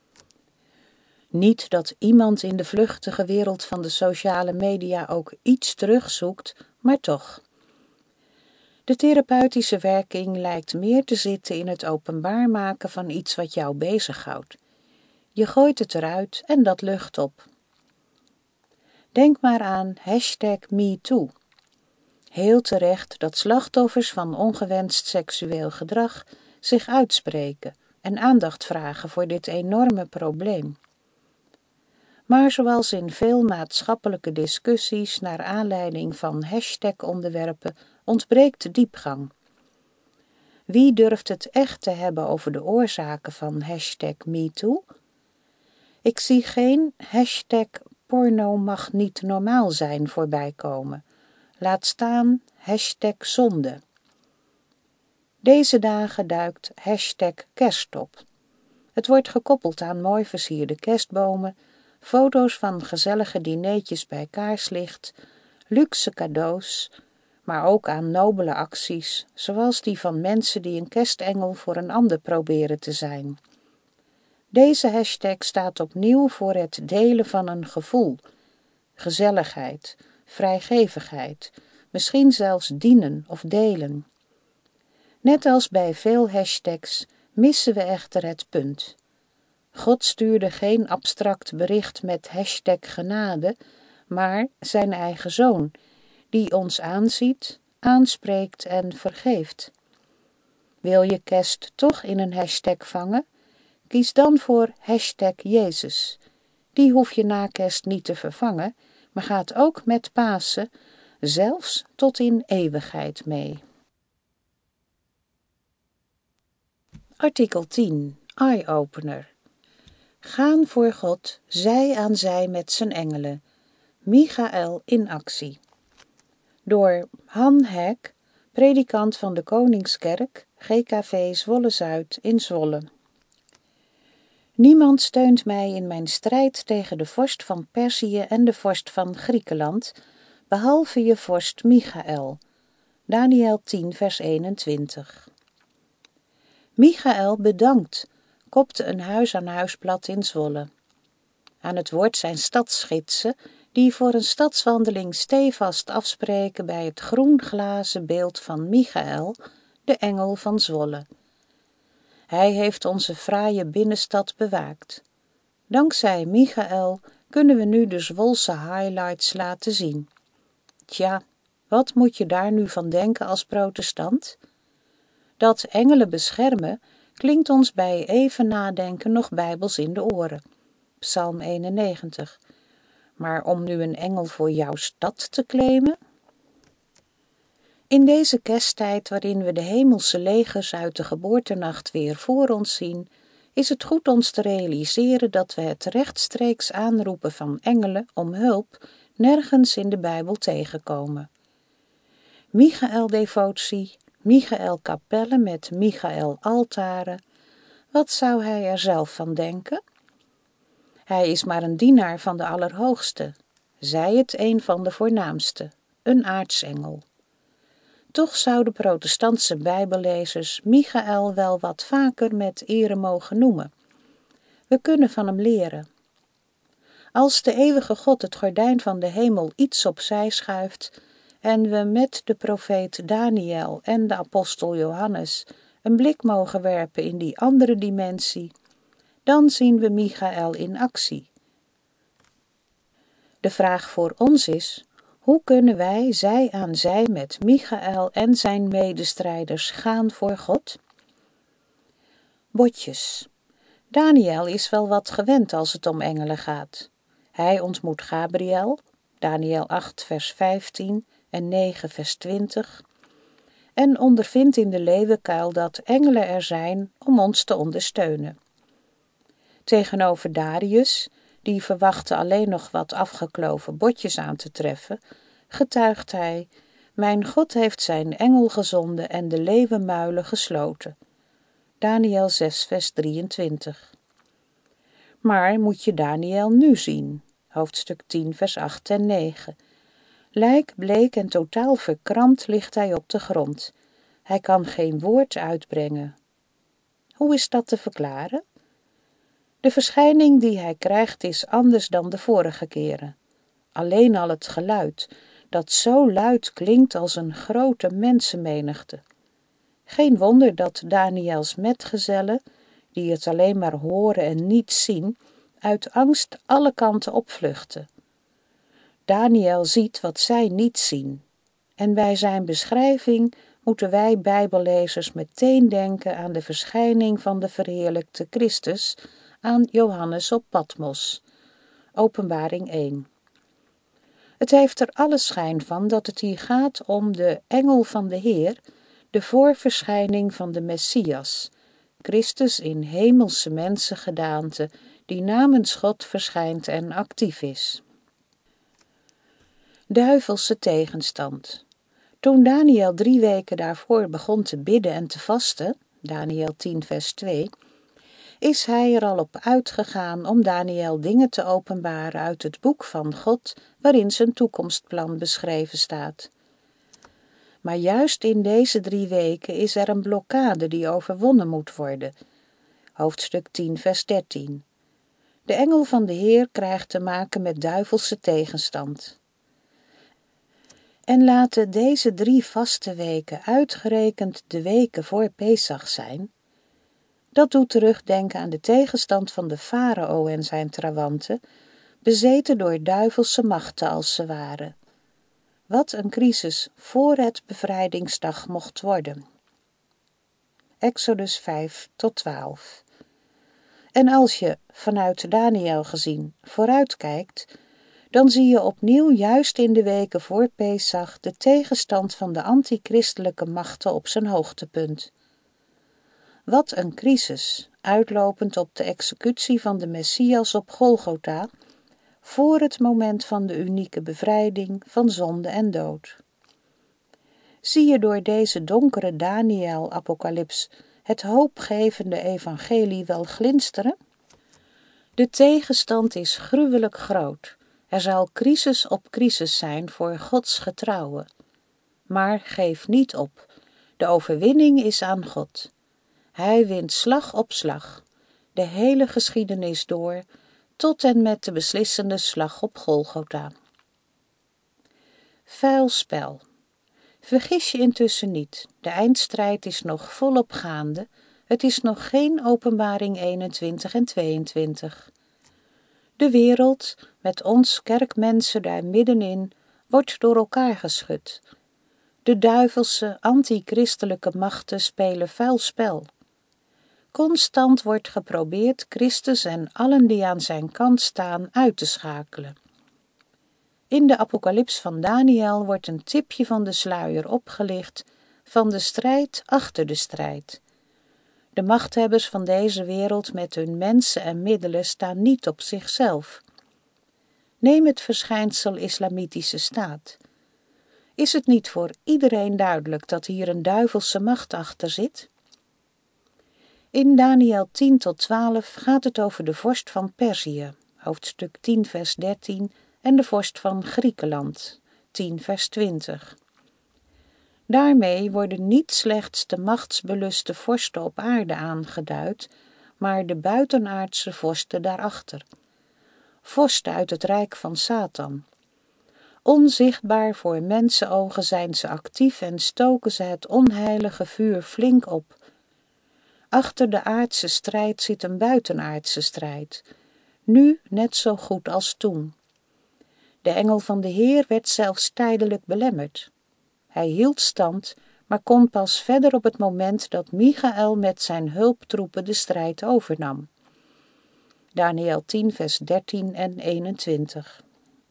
Niet dat iemand in de vluchtige wereld van de sociale media ook iets terugzoekt, maar toch. De therapeutische werking lijkt meer te zitten in het openbaar maken van iets wat jou bezighoudt. Je gooit het eruit en dat lucht op. Denk maar aan #MeToo. Heel terecht dat slachtoffers van ongewenst seksueel gedrag zich uitspreken en aandacht vragen voor dit enorme probleem. Maar zoals in veel maatschappelijke discussies naar aanleiding van #onderwerpen ontbreekt de diepgang. Wie durft het echt te hebben over de oorzaken van #MeToo? Ik zie geen #porno mag niet normaal zijn voorbij komen. Laat staan #zonde. Deze dagen duikt #kerst op. Het wordt gekoppeld aan mooi versierde kerstbomen, foto's van gezellige dineetjes bij kaarslicht, luxe cadeaus, maar ook aan nobele acties, zoals die van mensen die een kerstengel voor een ander proberen te zijn. Deze hashtag staat opnieuw voor het delen van een gevoel, gezelligheid, vrijgevigheid, misschien zelfs dienen of delen. Net als bij veel hashtags missen we echter het punt. God stuurde geen abstract bericht met #genade, maar zijn eigen Zoon, die ons aanziet, aanspreekt en vergeeft. Wil je kerst toch in een hashtag vangen? Kies dan voor #Jezus. Die hoef je na kerst niet te vervangen, maar gaat ook met Pasen, zelfs tot in eeuwigheid mee. Artikel 10. Eye-opener. Gaan voor God, zij aan zij met zijn engelen. Michael in actie. Door Han Hek, predikant van de Koningskerk, GKV Zwolle-Zuid in Zwolle. Niemand steunt mij in mijn strijd tegen de vorst van Perzië en de vorst van Griekenland, behalve je vorst Michael. Daniël 10 vers 21. Michael bedankt, kopte een huis-aan-huisblad in Zwolle. Aan het woord zijn stadsgidsen die voor een stadswandeling stevast afspreken bij het groen glazen beeld van Michael, de engel van Zwolle. Hij heeft onze fraaie binnenstad bewaakt. Dankzij Michael kunnen we nu de Zwolse highlights laten zien. Tja, wat moet je daar nu van denken als protestant? Dat engelen beschermen klinkt ons bij even nadenken nog bijbels in de oren. Psalm 91. Maar om nu een engel voor jouw stad te claimen? In deze kersttijd waarin we de hemelse legers uit de geboortenacht weer voor ons zien, is het goed ons te realiseren dat we het rechtstreeks aanroepen van engelen om hulp nergens in de Bijbel tegenkomen. Michael-devotie, Michael-kapellen met Michael-altaren, wat zou hij er zelf van denken? Hij is maar een dienaar van de Allerhoogste, zij het een van de voornaamste, een aartsengel. Toch zouden protestantse bijbellezers Michael wel wat vaker met ere mogen noemen. We kunnen van hem leren. Als de eeuwige God het gordijn van de hemel iets opzij schuift en we met de profeet Daniël en de apostel Johannes een blik mogen werpen in die andere dimensie, dan zien we Michael in actie. De vraag voor ons is: hoe kunnen wij zij aan zij met Michael en zijn medestrijders gaan voor God? Botjes. Daniël is wel wat gewend als het om engelen gaat. Hij ontmoet Gabriël, Daniël 8 vers 15 en 9 vers 20, en ondervindt in de leeuwenkuil dat engelen er zijn om ons te ondersteunen. Tegenover Darius, die verwachtte alleen nog wat afgekloven botjes aan te treffen, getuigt hij: mijn God heeft zijn engel gezonden en de leeuwenmuilen gesloten. Daniël 6 vers 23. Maar moet je Daniël nu zien? Hoofdstuk 10 vers 8 en 9. Lijkbleek en totaal verkrampt ligt hij op de grond. Hij kan geen woord uitbrengen. Hoe is dat te verklaren? De verschijning die hij krijgt is anders dan de vorige keren. Alleen al het geluid, dat zo luid klinkt als een grote mensenmenigte. Geen wonder dat Daniëls metgezellen, die het alleen maar horen en niet zien, uit angst alle kanten opvluchten. Daniël ziet wat zij niet zien. En bij zijn beschrijving moeten wij bijbellezers meteen denken aan de verschijning van de verheerlijkte Christus aan Johannes op Patmos. Openbaring 1. Het heeft er alle schijn van dat het hier gaat om de engel van de Heer, de voorverschijning van de Messias, Christus in hemelse mensengedaante, die namens God verschijnt en actief is. Duivelse tegenstand. Toen Daniël 3 weken daarvoor begon te bidden en te vasten, Daniël 10 vers 2, is hij er al op uitgegaan om Daniël dingen te openbaren uit het boek van God, waarin zijn toekomstplan beschreven staat. Maar juist in deze 3 weken is er een blokkade die overwonnen moet worden. Hoofdstuk 10 vers 13. De engel van de Heer krijgt te maken met duivelse tegenstand. En laten deze 3 vaste weken uitgerekend de weken voor Pesach zijn. Dat doet terugdenken aan de tegenstand van de farao en zijn trawanten, bezeten door duivelse machten als ze waren. Wat een crisis voor het bevrijdingsdag mocht worden. Exodus 5 tot 12. En als je, vanuit Daniël gezien, vooruitkijkt, dan zie je opnieuw juist in de weken voor Pesach de tegenstand van de antichristelijke machten op zijn hoogtepunt. Wat een crisis, uitlopend op de executie van de Messias op Golgotha, voor het moment van de unieke bevrijding van zonde en dood. Zie je door deze donkere Daniël-apocalyps het hoopgevende evangelie wel glinsteren? De tegenstand is gruwelijk groot. Er zal crisis op crisis zijn voor Gods getrouwen. Maar geef niet op. De overwinning is aan God. Hij wint slag op slag, de hele geschiedenis door, tot en met de beslissende slag op Golgotha. Vuil spel. Vergis je intussen niet, de eindstrijd is nog volop gaande, het is nog geen Openbaring 21 en 22. De wereld, met ons kerkmensen daar middenin, wordt door elkaar geschud. De duivelse, antichristelijke machten spelen vuil spel. Constant wordt geprobeerd Christus en allen die aan zijn kant staan uit te schakelen. In de apocalyps van Daniël wordt een tipje van de sluier opgelicht van de strijd achter de strijd. De machthebbers van deze wereld met hun mensen en middelen staan niet op zichzelf. Neem het verschijnsel Islamitische staat. Is het niet voor iedereen duidelijk dat hier een duivelse macht achter zit? In Daniël 10 tot 12 gaat het over de vorst van Perzië, hoofdstuk 10 vers 13, en de vorst van Griekenland, 10 vers 20. Daarmee worden niet slechts de machtsbeluste vorsten op aarde aangeduid, maar de buitenaardse vorsten daarachter. Vorsten uit het rijk van Satan. Onzichtbaar voor mensenogen zijn ze actief en stoken ze het onheilige vuur flink op. Achter de aardse strijd zit een buitenaardse strijd, nu net zo goed als toen. De engel van de Heer werd zelfs tijdelijk belemmerd. Hij hield stand, maar kon pas verder op het moment dat Michaël met zijn hulptroepen de strijd overnam. Daniël 10 vers 13 en 21.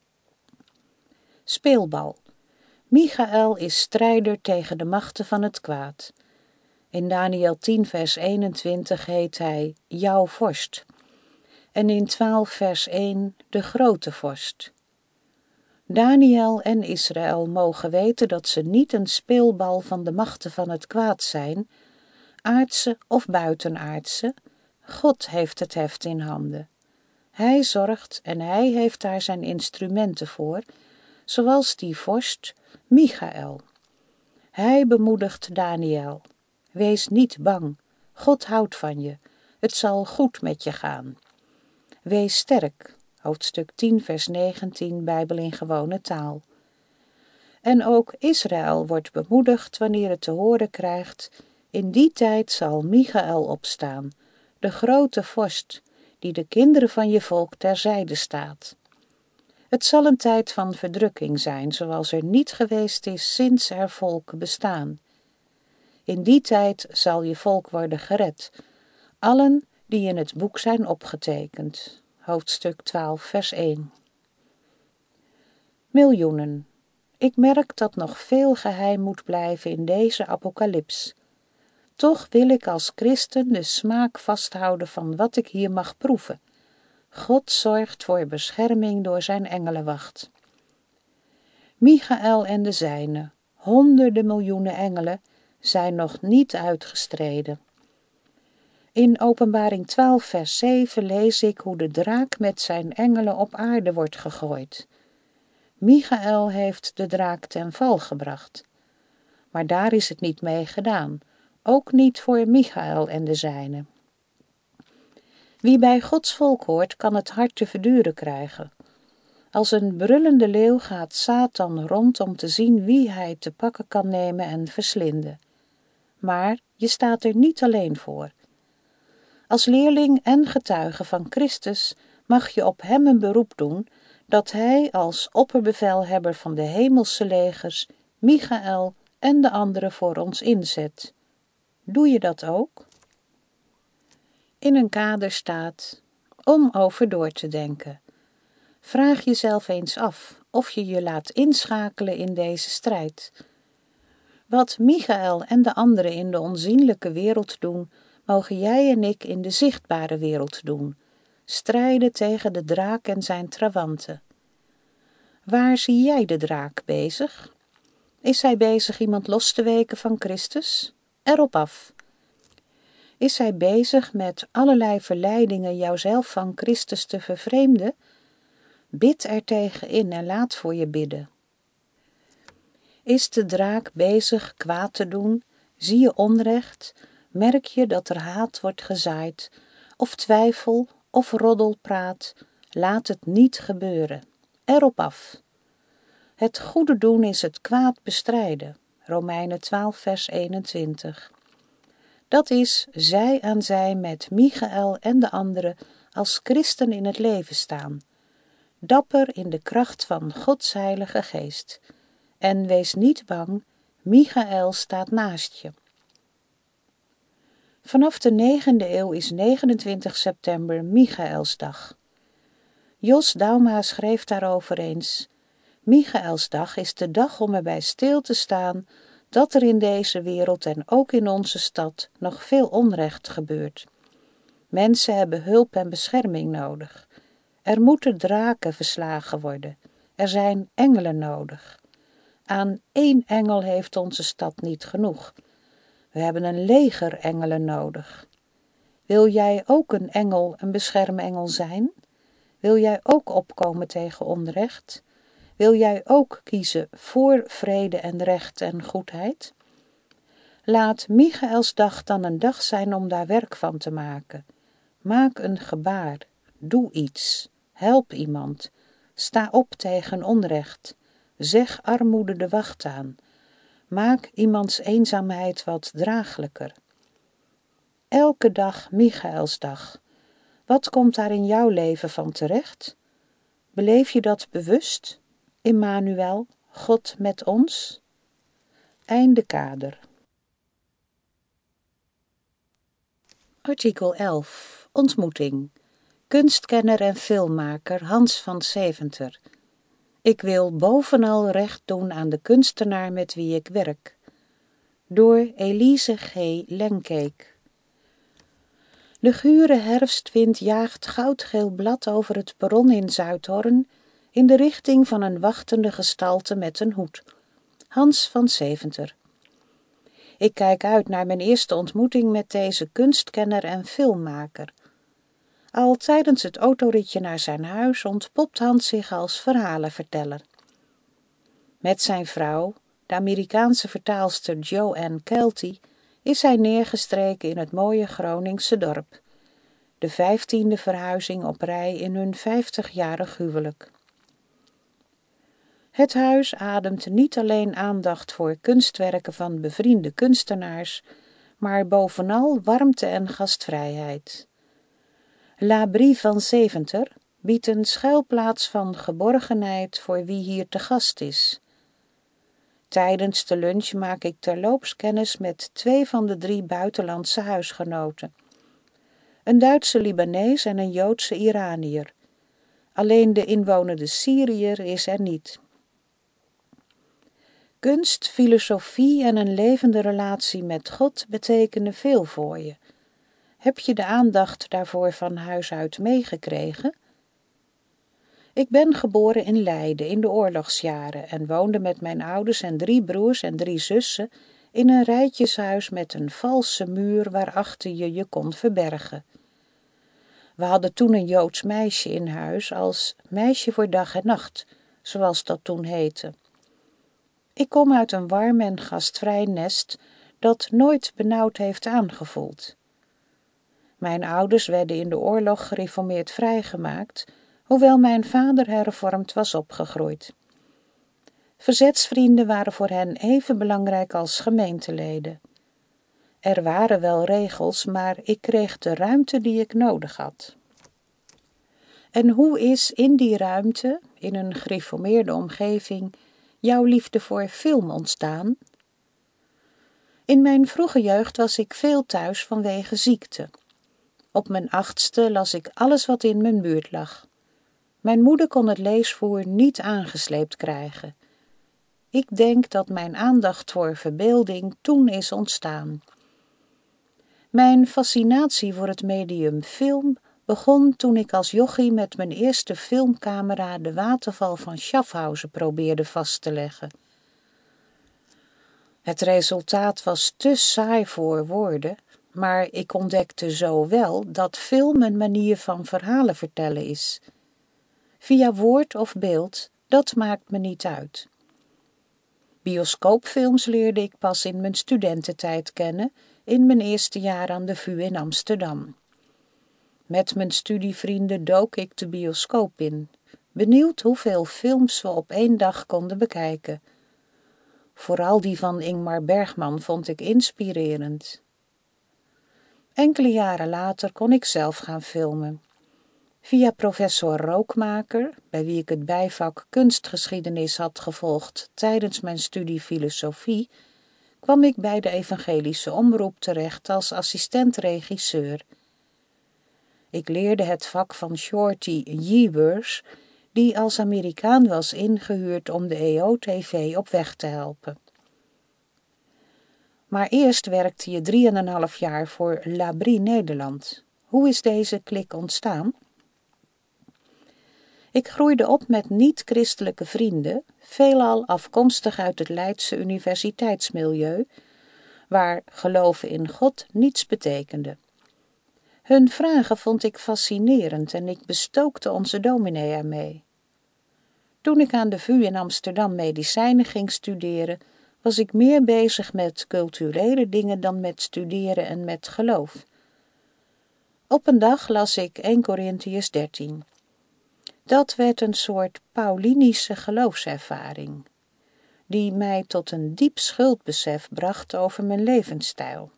Speelbal. Michaël is strijder tegen de machten van het kwaad. In Daniël 10 vers 21 heet hij jouw vorst. En in 12 vers 1 de grote vorst. Daniël en Israël mogen weten dat ze niet een speelbal van de machten van het kwaad zijn, aardse of buitenaardse. God heeft het heft in handen. Hij zorgt en hij heeft daar zijn instrumenten voor, zoals die vorst Michaël. Hij bemoedigt Daniël. Wees niet bang, God houdt van je, het zal goed met je gaan. Wees sterk, hoofdstuk 10 vers 19, Bijbel in gewone taal. En ook Israël wordt bemoedigd wanneer het te horen krijgt, in die tijd zal Michaël opstaan, de grote vorst, die de kinderen van je volk terzijde staat. Het zal een tijd van verdrukking zijn, zoals er niet geweest is sinds er volken bestaan. In die tijd zal je volk worden gered, allen die in het boek zijn opgetekend. Hoofdstuk 12 vers 1. Miljoenen. Ik merk dat nog veel geheim moet blijven in deze apocalyps. Toch wil ik als christen de smaak vasthouden van wat ik hier mag proeven. God zorgt voor bescherming door zijn engelenwacht. Michaël en de zijnen, honderden miljoenen engelen, zijn nog niet uitgestreden. In Openbaring 12 vers 7 lees ik hoe de draak met zijn engelen op aarde wordt gegooid. Michaël heeft de draak ten val gebracht. Maar daar is het niet mee gedaan, ook niet voor Michaël en de zijnen. Wie bij Gods volk hoort, kan het hart te verduren krijgen. Als een brullende leeuw gaat Satan rond om te zien wie hij te pakken kan nemen en verslinden. Maar je staat er niet alleen voor. Als leerling en getuige van Christus mag je op hem een beroep doen, dat hij als opperbevelhebber van de hemelse legers, Michaël en de anderen voor ons inzet. Doe je dat ook? in een kader staat om over door te denken. Vraag jezelf eens af of je je laat inschakelen in deze strijd. Wat Michael en de anderen in de onzienlijke wereld doen, mogen jij en ik in de zichtbare wereld doen. Strijden tegen de draak en zijn trawanten. Waar zie jij de draak bezig? Is hij bezig iemand los te weken van Christus? Erop af. Is hij bezig met allerlei verleidingen jouzelf van Christus te vervreemden? Bid er tegen in en laat voor je bidden. Is de draak bezig kwaad te doen? Zie je onrecht? Merk je dat er haat wordt gezaaid? Of twijfel of roddelpraat? Laat het niet gebeuren. Erop af. Het goede doen is het kwaad bestrijden. Romeinen 12 vers 21. Dat is zij aan zij met Michael en de anderen als christen in het leven staan. Dapper in de kracht van Gods Heilige Geest. En wees niet bang, Michael staat naast je. Vanaf de 9e eeuw is 29 september Michaelsdag. Jos Dauma schreef daarover eens: Michaelsdag is de dag om erbij stil te staan dat er in deze wereld en ook in onze stad nog veel onrecht gebeurt. Mensen hebben hulp en bescherming nodig. Er moeten draken verslagen worden. Er zijn engelen nodig. Aan 1 engel heeft onze stad niet genoeg. We hebben een leger engelen nodig. Wil jij ook een engel, een beschermengel zijn? Wil jij ook opkomen tegen onrecht? Wil jij ook kiezen voor vrede en recht en goedheid? Laat Michaelsdag dan een dag zijn om daar werk van te maken. Maak een gebaar. Doe iets. Help iemand. Sta op tegen onrecht. Zeg armoede de wacht aan. Maak iemands eenzaamheid wat draaglijker. Elke dag Michaelsdag. Wat komt daar in jouw leven van terecht? Beleef je dat bewust? Immanuel, God met ons? Einde kader. Artikel 11. Ontmoeting. Kunstkenner en filmmaker Hans van Seventer. Ik wil bovenal recht doen aan de kunstenaar met wie ik werk. Door Elise G. Lenkeek. De gure herfstwind jaagt goudgeel blad over het perron in Zuidhorn in de richting van een wachtende gestalte met een hoed. Hans van Seventer. Ik kijk uit naar mijn eerste ontmoeting met deze kunstkenner en filmmaker. Al tijdens het autoritje naar zijn huis ontpopt Hans zich als verhalenverteller. Met zijn vrouw, de Amerikaanse vertaalster Joanne Kelty, is hij neergestreken in het mooie Groningse dorp. De 15e verhuizing op rij in hun 50-jarig huwelijk. Het huis ademt niet alleen aandacht voor kunstwerken van bevriende kunstenaars, maar bovenal warmte en gastvrijheid. L'Abri van Seventer biedt een schuilplaats van geborgenheid voor wie hier te gast is. Tijdens de lunch maak ik terloops kennis met 2 van de 3 buitenlandse huisgenoten. Een Duitse Libanees en een Joodse Iranier. Alleen de inwonende Syriër is er niet. Kunst, filosofie en een levende relatie met God betekenen veel voor je. Heb je de aandacht daarvoor van huis uit meegekregen? Ik ben geboren in Leiden in de oorlogsjaren en woonde met mijn ouders en 3 broers en 3 zussen in een rijtjeshuis met een valse muur waarachter je je kon verbergen. We hadden toen een Joods meisje in huis als meisje voor dag en nacht, zoals dat toen heette. Ik kom uit een warm en gastvrij nest dat nooit benauwd heeft aangevoeld. Mijn ouders werden in de oorlog gereformeerd vrijgemaakt, hoewel mijn vader hervormd was opgegroeid. Verzetsvrienden waren voor hen even belangrijk als gemeenteleden. Er waren wel regels, maar ik kreeg de ruimte die ik nodig had. En hoe is in die ruimte, in een gereformeerde omgeving, jouw liefde voor film ontstaan? In mijn vroege jeugd was ik veel thuis vanwege ziekte. Op mijn 8e las ik alles wat in mijn buurt lag. Mijn moeder kon het leesvoer niet aangesleept krijgen. Ik denk dat mijn aandacht voor verbeelding toen is ontstaan. Mijn fascinatie voor het medium film begon toen ik als jochie met mijn eerste filmcamera de waterval van Schaffhausen probeerde vast te leggen. Het resultaat was te saai voor woorden, maar ik ontdekte zo wel dat film een manier van verhalen vertellen is. Via woord of beeld, dat maakt me niet uit. Bioscoopfilms leerde ik pas in mijn studententijd kennen, in mijn eerste jaar aan de VU in Amsterdam. Met mijn studievrienden dook ik de bioscoop in, benieuwd hoeveel films we op 1 dag konden bekijken. Vooral die van Ingmar Bergman vond ik inspirerend. Enkele jaren later kon ik zelf gaan filmen. Via professor Rookmaker, bij wie ik het bijvak kunstgeschiedenis had gevolgd tijdens mijn studie filosofie, kwam ik bij de evangelische omroep terecht als assistent-regisseur. Ik leerde het vak van Shorty Yebers, die als Amerikaan was ingehuurd om de EO-TV op weg te helpen. Maar eerst werkte je 3,5 jaar voor Labrie Nederland. Hoe is deze klik ontstaan? Ik groeide op met niet-christelijke vrienden, veelal afkomstig uit het Leidse universiteitsmilieu, waar geloven in God niets betekende. Hun vragen vond ik fascinerend en ik bestookte onze dominee ermee. Toen ik aan de VU in Amsterdam medicijnen ging studeren, was ik meer bezig met culturele dingen dan met studeren en met geloof. Op een dag las ik 1 Korintiërs 13. Dat werd een soort Paulinische geloofservaring, die mij tot een diep schuldbesef bracht over mijn levensstijl.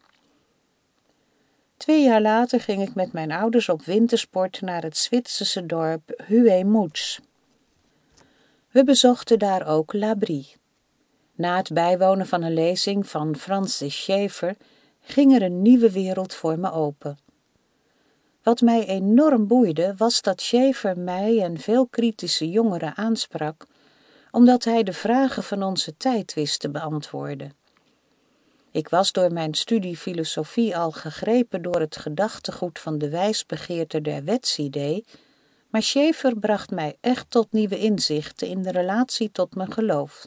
2 jaar later ging ik met mijn ouders op wintersport naar het Zwitserse dorp Huemoets. We bezochten daar ook Labrie. Na het bijwonen van een lezing van Francis Schaeffer ging er een nieuwe wereld voor me open. Wat mij enorm boeide was dat Schaeffer mij en veel kritische jongeren aansprak, omdat hij de vragen van onze tijd wist te beantwoorden. Ik was door mijn studie filosofie al gegrepen door het gedachtegoed van de wijsbegeerte der wetsidee, maar Schaeffer bracht mij echt tot nieuwe inzichten in de relatie tot mijn geloof.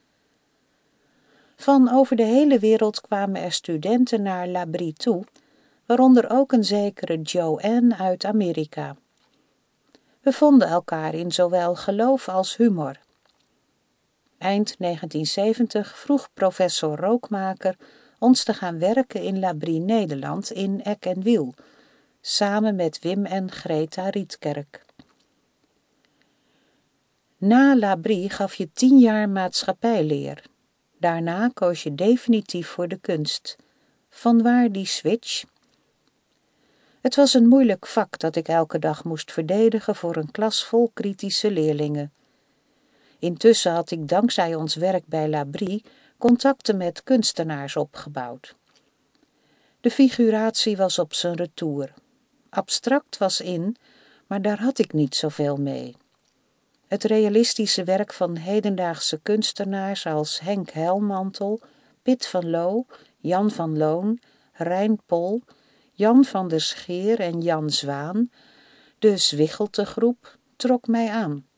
Van over de hele wereld kwamen er studenten naar Labrie toe, waaronder ook een zekere Joanne uit Amerika. We vonden elkaar in zowel geloof als humor. Eind 1970 vroeg professor Rookmaker ons te gaan werken in Labrie Nederland in Eck en Wiel, samen met Wim en Greta Rietkerk. Na Labrie gaf je 10 jaar maatschappijleer. Daarna koos je definitief voor de kunst. Vanwaar die switch? Het was een moeilijk vak dat ik elke dag moest verdedigen voor een klas vol kritische leerlingen. Intussen had ik dankzij ons werk bij Labrie contacten met kunstenaars opgebouwd. De figuratie was op zijn retour. Abstract was in, maar daar had ik niet zoveel mee. Het realistische werk van hedendaagse kunstenaars als Henk Helmantel, Piet van Loo, Jan van Loon, Rijn Pol, Jan van der Scheer en Jan Zwaan, de Zwicheltegroep, trok mij aan.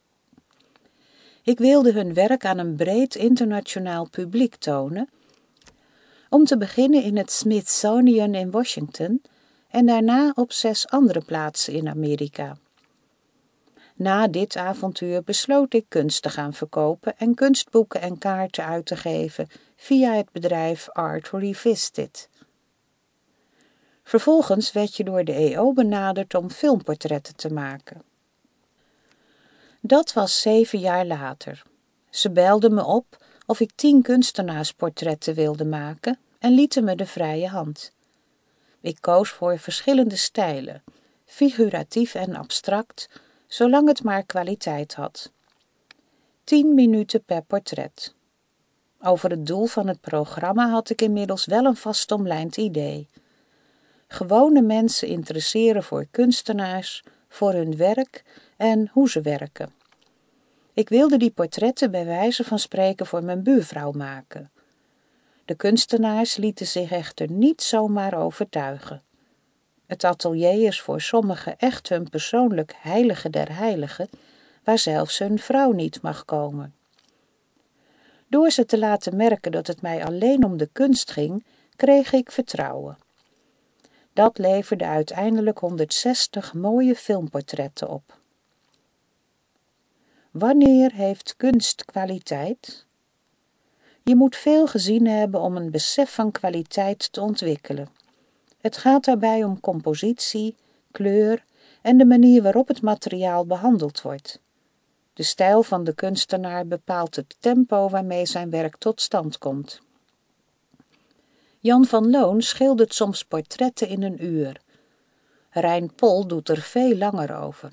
Ik wilde hun werk aan een breed internationaal publiek tonen, om te beginnen in het Smithsonian in Washington en daarna op 6 andere plaatsen in Amerika. Na dit avontuur besloot ik kunst te gaan verkopen en kunstboeken en kaarten uit te geven via het bedrijf Art Revisited. Vervolgens werd je door de EO benaderd om filmportretten te maken. Dat was 7 jaar later. Ze belden me op of ik 10 kunstenaarsportretten wilde maken en lieten me de vrije hand. Ik koos voor verschillende stijlen, figuratief en abstract, zolang het maar kwaliteit had. 10 minuten per portret. Over het doel van het programma had ik inmiddels wel een vastomlijnd idee. gewone mensen interesseren voor kunstenaars, voor hun werk en hoe ze werken. Ik wilde die portretten bij wijze van spreken voor mijn buurvrouw maken. De kunstenaars lieten zich echter niet zomaar overtuigen. Het atelier is voor sommigen echt hun persoonlijk heilige der heiligen, waar zelfs hun vrouw niet mag komen. Door ze te laten merken dat het mij alleen om de kunst ging, kreeg ik vertrouwen. Dat leverde uiteindelijk 160 mooie filmportretten op. Wanneer heeft kunst kwaliteit? Je moet veel gezien hebben om een besef van kwaliteit te ontwikkelen. Het gaat daarbij om compositie, kleur en de manier waarop het materiaal behandeld wordt. De stijl van de kunstenaar bepaalt het tempo waarmee zijn werk tot stand komt. Jan van Loon schildert soms portretten in een uur. Rijn Pol doet er veel langer over.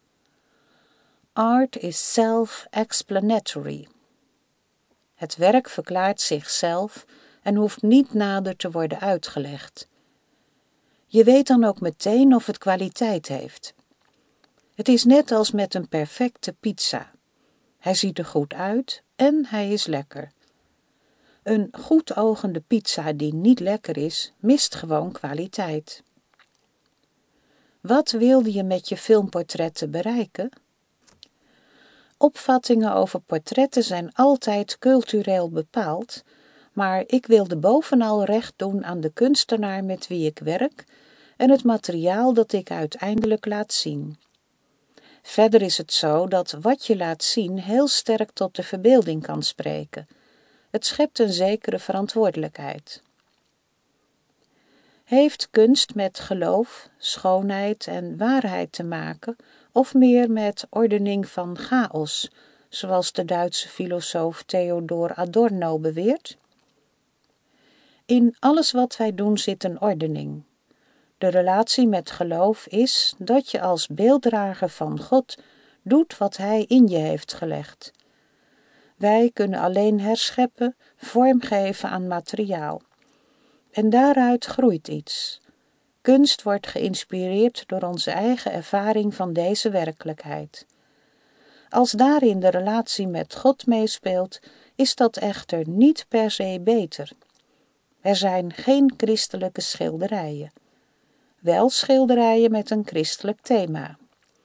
Art is self-explanatory. Het werk verklaart zichzelf en hoeft niet nader te worden uitgelegd. Je weet dan ook meteen of het kwaliteit heeft. Het is net als met een perfecte pizza. Hij ziet er goed uit en hij is lekker. Een goedogende pizza die niet lekker is, mist gewoon kwaliteit. Wat wilde je met je filmportretten bereiken? Opvattingen over portretten zijn altijd cultureel bepaald, maar ik wilde bovenal recht doen aan de kunstenaar met wie ik werk en het materiaal dat ik uiteindelijk laat zien. Verder is het zo dat wat je laat zien heel sterk tot de verbeelding kan spreken. Het schept een zekere verantwoordelijkheid. Heeft kunst met geloof, schoonheid en waarheid te maken, of meer met ordening van chaos, zoals de Duitse filosoof Theodor Adorno beweert? In alles wat wij doen zit een ordening. De relatie met geloof is dat je als beelddrager van God doet wat Hij in je heeft gelegd. Wij kunnen alleen herscheppen, vormgeven aan materiaal. En daaruit groeit iets. Kunst wordt geïnspireerd door onze eigen ervaring van deze werkelijkheid. Als daarin de relatie met God meespeelt, is dat echter niet per se beter. Er zijn geen christelijke schilderijen. Wel schilderijen met een christelijk thema.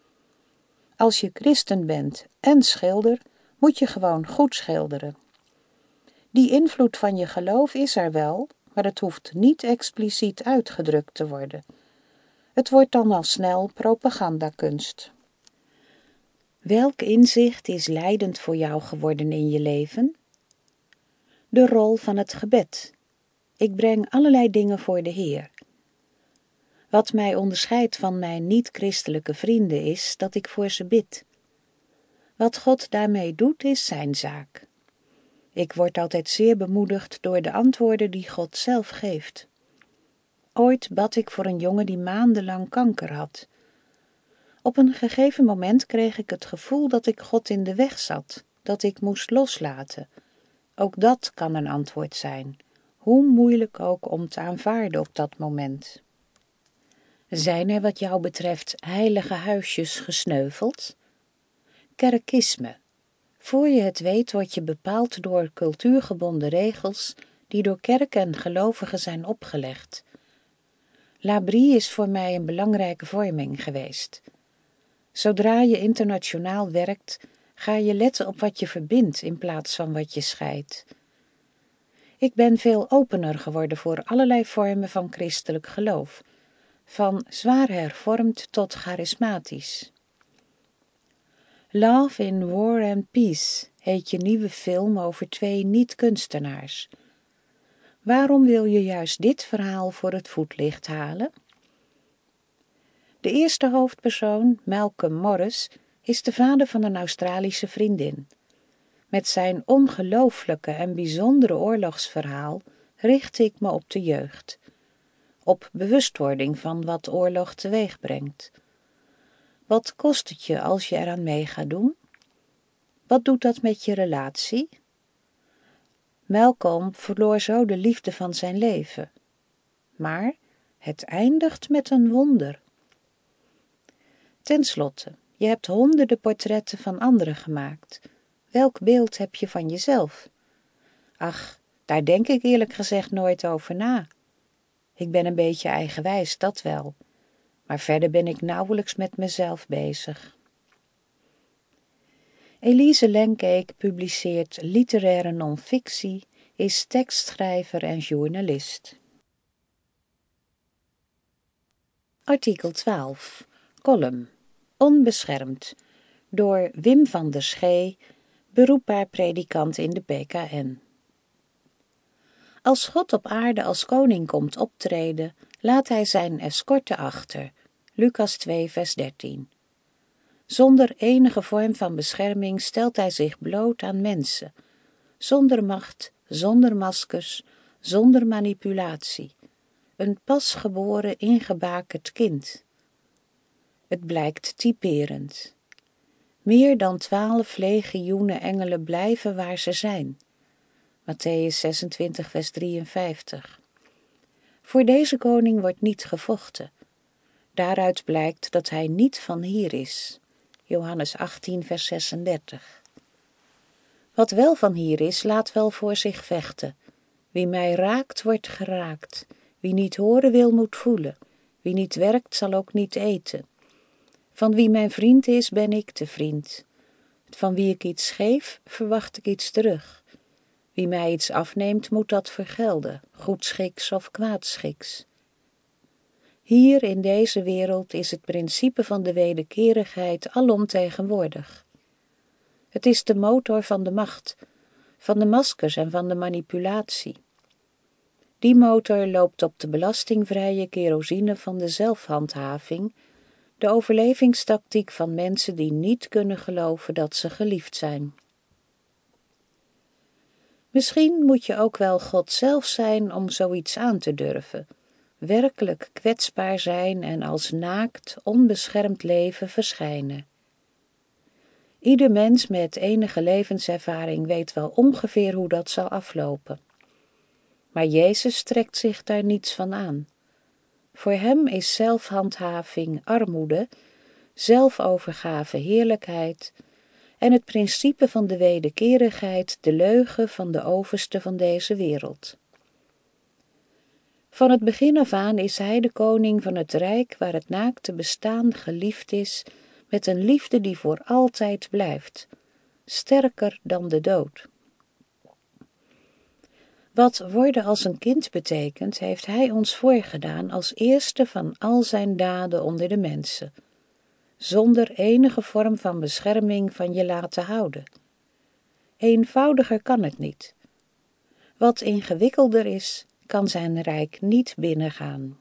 Als je christen bent en schilder, moet je gewoon goed schilderen. Die invloed van je geloof is er wel, maar het hoeft niet expliciet uitgedrukt te worden. Het wordt dan al snel propagandakunst. Welk inzicht is leidend voor jou geworden in je leven? De rol van het gebed. Ik breng allerlei dingen voor de Heer. Wat mij onderscheidt van mijn niet-christelijke vrienden is dat ik voor ze bid. Wat God daarmee doet is zijn zaak. Ik word altijd zeer bemoedigd door de antwoorden die God zelf geeft. Ooit bad ik voor een jongen die maandenlang kanker had. Op een gegeven moment kreeg ik het gevoel dat ik God in de weg zat, dat ik moest loslaten. Ook dat kan een antwoord zijn, hoe moeilijk ook om te aanvaarden op dat moment. Zijn er wat jou betreft heilige huisjes gesneuveld? Kerkisme. Voor je het weet word je bepaald door cultuurgebonden regels die door kerken en gelovigen zijn opgelegd. L'Abri is voor mij een belangrijke vorming geweest. Zodra je internationaal werkt, ga je letten op wat je verbindt in plaats van wat je scheidt. Ik ben veel opener geworden voor allerlei vormen van christelijk geloof, van zwaar hervormd tot charismatisch. Love in War and Peace heet je nieuwe film over 2 niet-kunstenaars. Waarom wil je juist dit verhaal voor het voetlicht halen? De eerste hoofdpersoon, Malcolm Morris, is de vader van een Australische vriendin. Met zijn ongelooflijke en bijzondere oorlogsverhaal richt ik me op de jeugd. Op bewustwording van wat oorlog teweeg brengt. Wat kost het je als je eraan mee gaat doen? Wat doet dat met je relatie? Malcolm verloor zo de liefde van zijn leven. Maar Het eindigt met een wonder. Ten slotte, je hebt honderden portretten van anderen gemaakt. Welk beeld heb je van jezelf? Ach, daar denk ik eerlijk gezegd nooit over na. Ik ben een beetje eigenwijs, dat wel. Maar verder ben ik nauwelijks met mezelf bezig. Elise Lenkeek publiceert literaire non-fictie, is tekstschrijver en journalist. Artikel 12. Column. Onbeschermd. Door Wim van der Schee, beroepbaar predikant in de PKN. Als God op aarde als koning komt optreden, laat hij zijn escorte achter. Lucas 2 vers 13. Zonder enige vorm van bescherming stelt hij zich bloot aan mensen. Zonder macht, zonder maskers, zonder manipulatie. Een pasgeboren ingebakerd kind. Het blijkt typerend. Meer dan 12 legioenen engelen blijven waar ze zijn. Mattheüs 26 vers 53. Voor deze koning wordt niet gevochten. Daaruit blijkt dat hij niet van hier is. Johannes 18 vers 36. Wat wel van hier is, laat wel voor zich vechten. Wie mij raakt, wordt geraakt. Wie niet horen wil, moet voelen. Wie niet werkt, zal ook niet eten. Van wie mijn vriend is, ben ik de vriend. Van wie ik iets geef, verwacht ik iets terug. Wie mij iets afneemt, moet dat vergelden, goedschiks of kwaadschiks. Hier in deze wereld is het principe van de wederkerigheid alomtegenwoordig. Het is de motor van de macht, van de maskers en van de manipulatie. Die motor loopt op de belastingvrije kerosine van de zelfhandhaving, de overlevingstactiek van mensen die niet kunnen geloven dat ze geliefd zijn. Misschien moet je ook wel God zelf zijn om zoiets aan te durven, werkelijk kwetsbaar zijn en als naakt, onbeschermd leven verschijnen. Ieder mens met enige levenservaring weet wel ongeveer hoe dat zal aflopen. Maar Jezus trekt zich daar niets van aan. Voor hem is zelfhandhaving armoede, zelfovergave heerlijkheid en het principe van de wederkerigheid de leugen van de overste van deze wereld. Van het begin af aan is hij de koning van het rijk waar het naakte bestaan geliefd is met een liefde die voor altijd blijft, sterker dan de dood. Wat worden als een kind betekent, heeft hij ons voorgedaan als eerste van al zijn daden onder de mensen, zonder enige vorm van bescherming van je laten houden. Eenvoudiger kan het niet. Wat ingewikkelder is, kan zijn rijk niet binnengaan.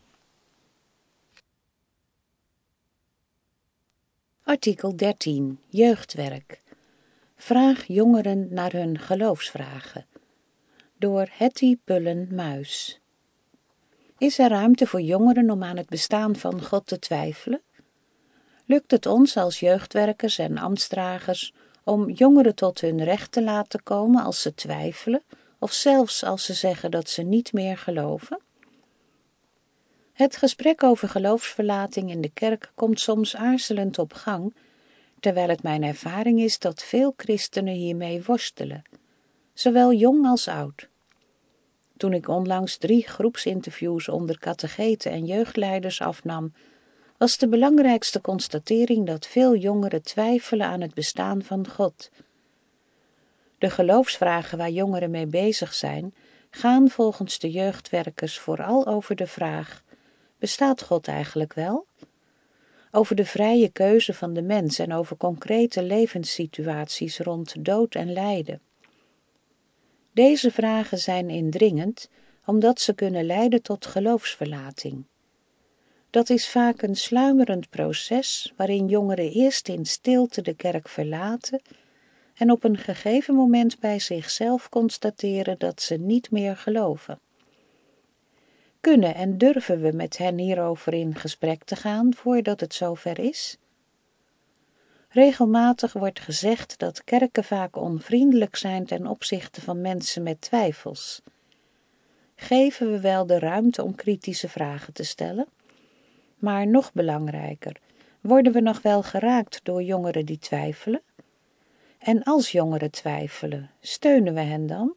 Artikel 13. Jeugdwerk. Vraag jongeren naar hun geloofsvragen. Door Hetty Pullen-Muis. Is er ruimte voor jongeren om aan het bestaan van God te twijfelen? Lukt het ons als jeugdwerkers en ambtsdragers om jongeren tot hun recht te laten komen als ze twijfelen, of zelfs als ze zeggen dat ze niet meer geloven? Het gesprek over geloofsverlating in de kerk komt soms aarzelend op gang, terwijl het mijn ervaring is dat veel christenen hiermee worstelen, zowel jong als oud. Toen ik onlangs 3 groepsinterviews onder katecheten en jeugdleiders afnam, was de belangrijkste constatering dat veel jongeren twijfelen aan het bestaan van God. De geloofsvragen waar jongeren mee bezig zijn, gaan volgens de jeugdwerkers vooral over de vraag: bestaat God eigenlijk wel? Over de vrije keuze van de mens en over concrete levenssituaties rond dood en lijden. Deze vragen zijn indringend, omdat ze kunnen leiden tot geloofsverlating. Dat is vaak een sluimerend proces waarin jongeren eerst in stilte de kerk verlaten en op een gegeven moment bij zichzelf constateren dat ze niet meer geloven. Kunnen en durven we met hen hierover in gesprek te gaan voordat het zover is? Regelmatig wordt gezegd dat kerken vaak onvriendelijk zijn ten opzichte van mensen met twijfels. geven we wel de ruimte om kritische vragen te stellen? Maar nog belangrijker, worden we nog wel geraakt door jongeren die twijfelen? En als jongeren twijfelen, steunen we hen dan?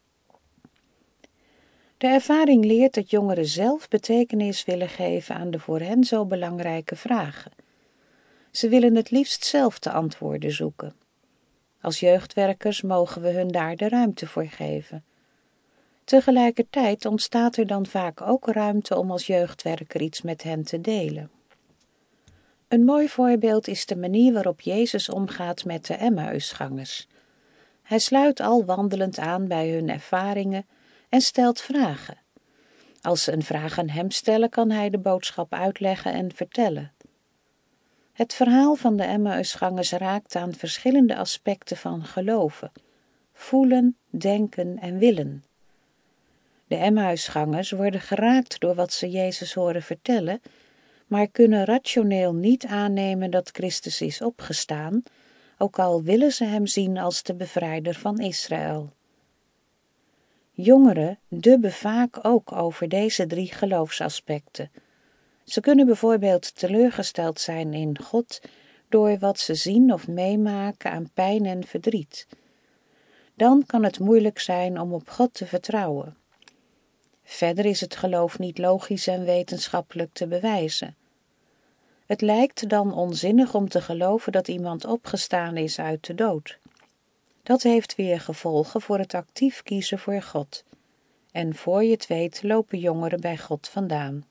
De ervaring leert dat jongeren zelf betekenis willen geven aan de voor hen zo belangrijke vragen. Ze willen het liefst zelf de antwoorden zoeken. Als jeugdwerkers mogen we hun daar de ruimte voor geven. Tegelijkertijd ontstaat er dan vaak ook ruimte om als jeugdwerker iets met hen te delen. Een mooi voorbeeld is de manier waarop Jezus omgaat met de Emmausgangers. Hij sluit al wandelend aan bij hun ervaringen en stelt vragen. Als ze een vraag aan hem stellen, kan hij de boodschap uitleggen en vertellen. Het verhaal van de Emmausgangers raakt aan verschillende aspecten van geloven: voelen, denken en willen. De Emmausgangers worden geraakt door wat ze Jezus horen vertellen, maar kunnen rationeel niet aannemen dat Christus is opgestaan, ook al willen ze hem zien als de bevrijder van Israël. Jongeren dubben vaak ook over deze 3 geloofsaspecten. Ze kunnen bijvoorbeeld teleurgesteld zijn in God door wat ze zien of meemaken aan pijn en verdriet. Dan kan het moeilijk zijn om op God te vertrouwen. Verder is het geloof niet logisch en wetenschappelijk te bewijzen. Het lijkt dan onzinnig om te geloven dat iemand opgestaan is uit de dood. Dat heeft weer gevolgen voor het actief kiezen voor God. En voor je het weet lopen jongeren bij God vandaan.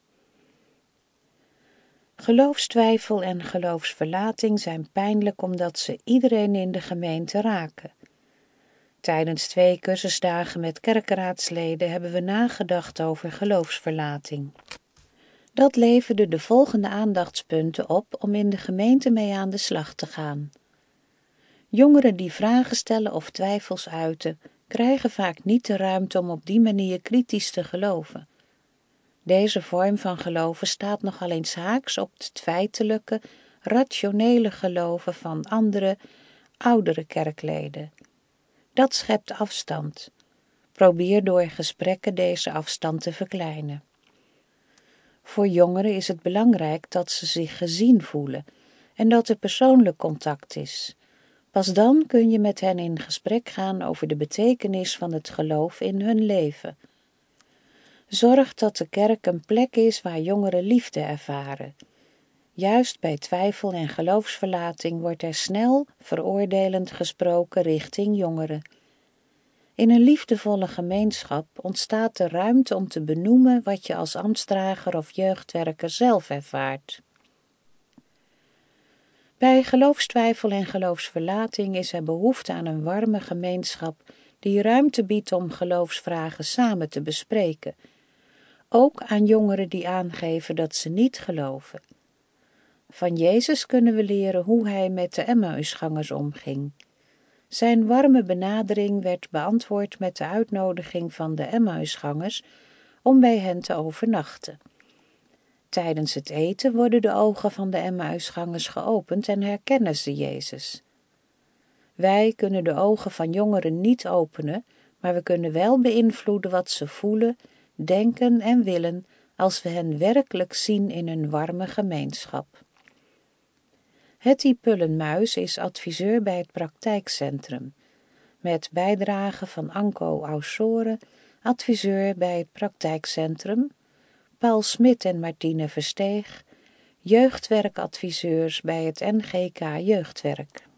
Geloofstwijfel en geloofsverlating zijn pijnlijk omdat ze iedereen in de gemeente raken. Tijdens 2 cursusdagen met kerkeraadsleden hebben we nagedacht over geloofsverlating. Dat leverde de volgende aandachtspunten op om in de gemeente mee aan de slag te gaan. Jongeren die vragen stellen of twijfels uiten, krijgen vaak niet de ruimte om op die manier kritisch te geloven. Deze vorm van geloven staat nogal eens haaks op het feitelijke, rationele geloven van andere, oudere kerkleden. Dat schept afstand. Probeer door gesprekken deze afstand te verkleinen. Voor jongeren is het belangrijk dat ze zich gezien voelen en dat er persoonlijk contact is. Pas dan kun je met hen in gesprek gaan over de betekenis van het geloof in hun leven. Zorg dat de kerk een plek is waar jongeren liefde ervaren. Juist bij twijfel en geloofsverlating wordt er snel veroordelend gesproken richting jongeren. In een liefdevolle gemeenschap ontstaat de ruimte om te benoemen wat je als ambtsdrager of jeugdwerker zelf ervaart. Bij geloofstwijfel en geloofsverlating is er behoefte aan een warme gemeenschap die ruimte biedt om geloofsvragen samen te bespreken. Ook aan jongeren die aangeven dat ze niet geloven. Van Jezus kunnen we leren hoe hij met de Emmausgangers omging. Zijn warme benadering werd beantwoord met de uitnodiging van de Emmausgangers om bij hen te overnachten. Tijdens het eten worden de ogen van de Emmausgangers geopend en herkennen ze Jezus. Wij kunnen de ogen van jongeren niet openen, maar we kunnen wel beïnvloeden wat ze voelen, denken en willen als we hen werkelijk zien in een warme gemeenschap. Hetty Pullenmuis is adviseur bij het praktijkcentrum, met bijdrage van Anko Aussore, adviseur bij het praktijkcentrum, Paul Smit en Martine Versteeg, jeugdwerkadviseurs bij het NGK Jeugdwerk.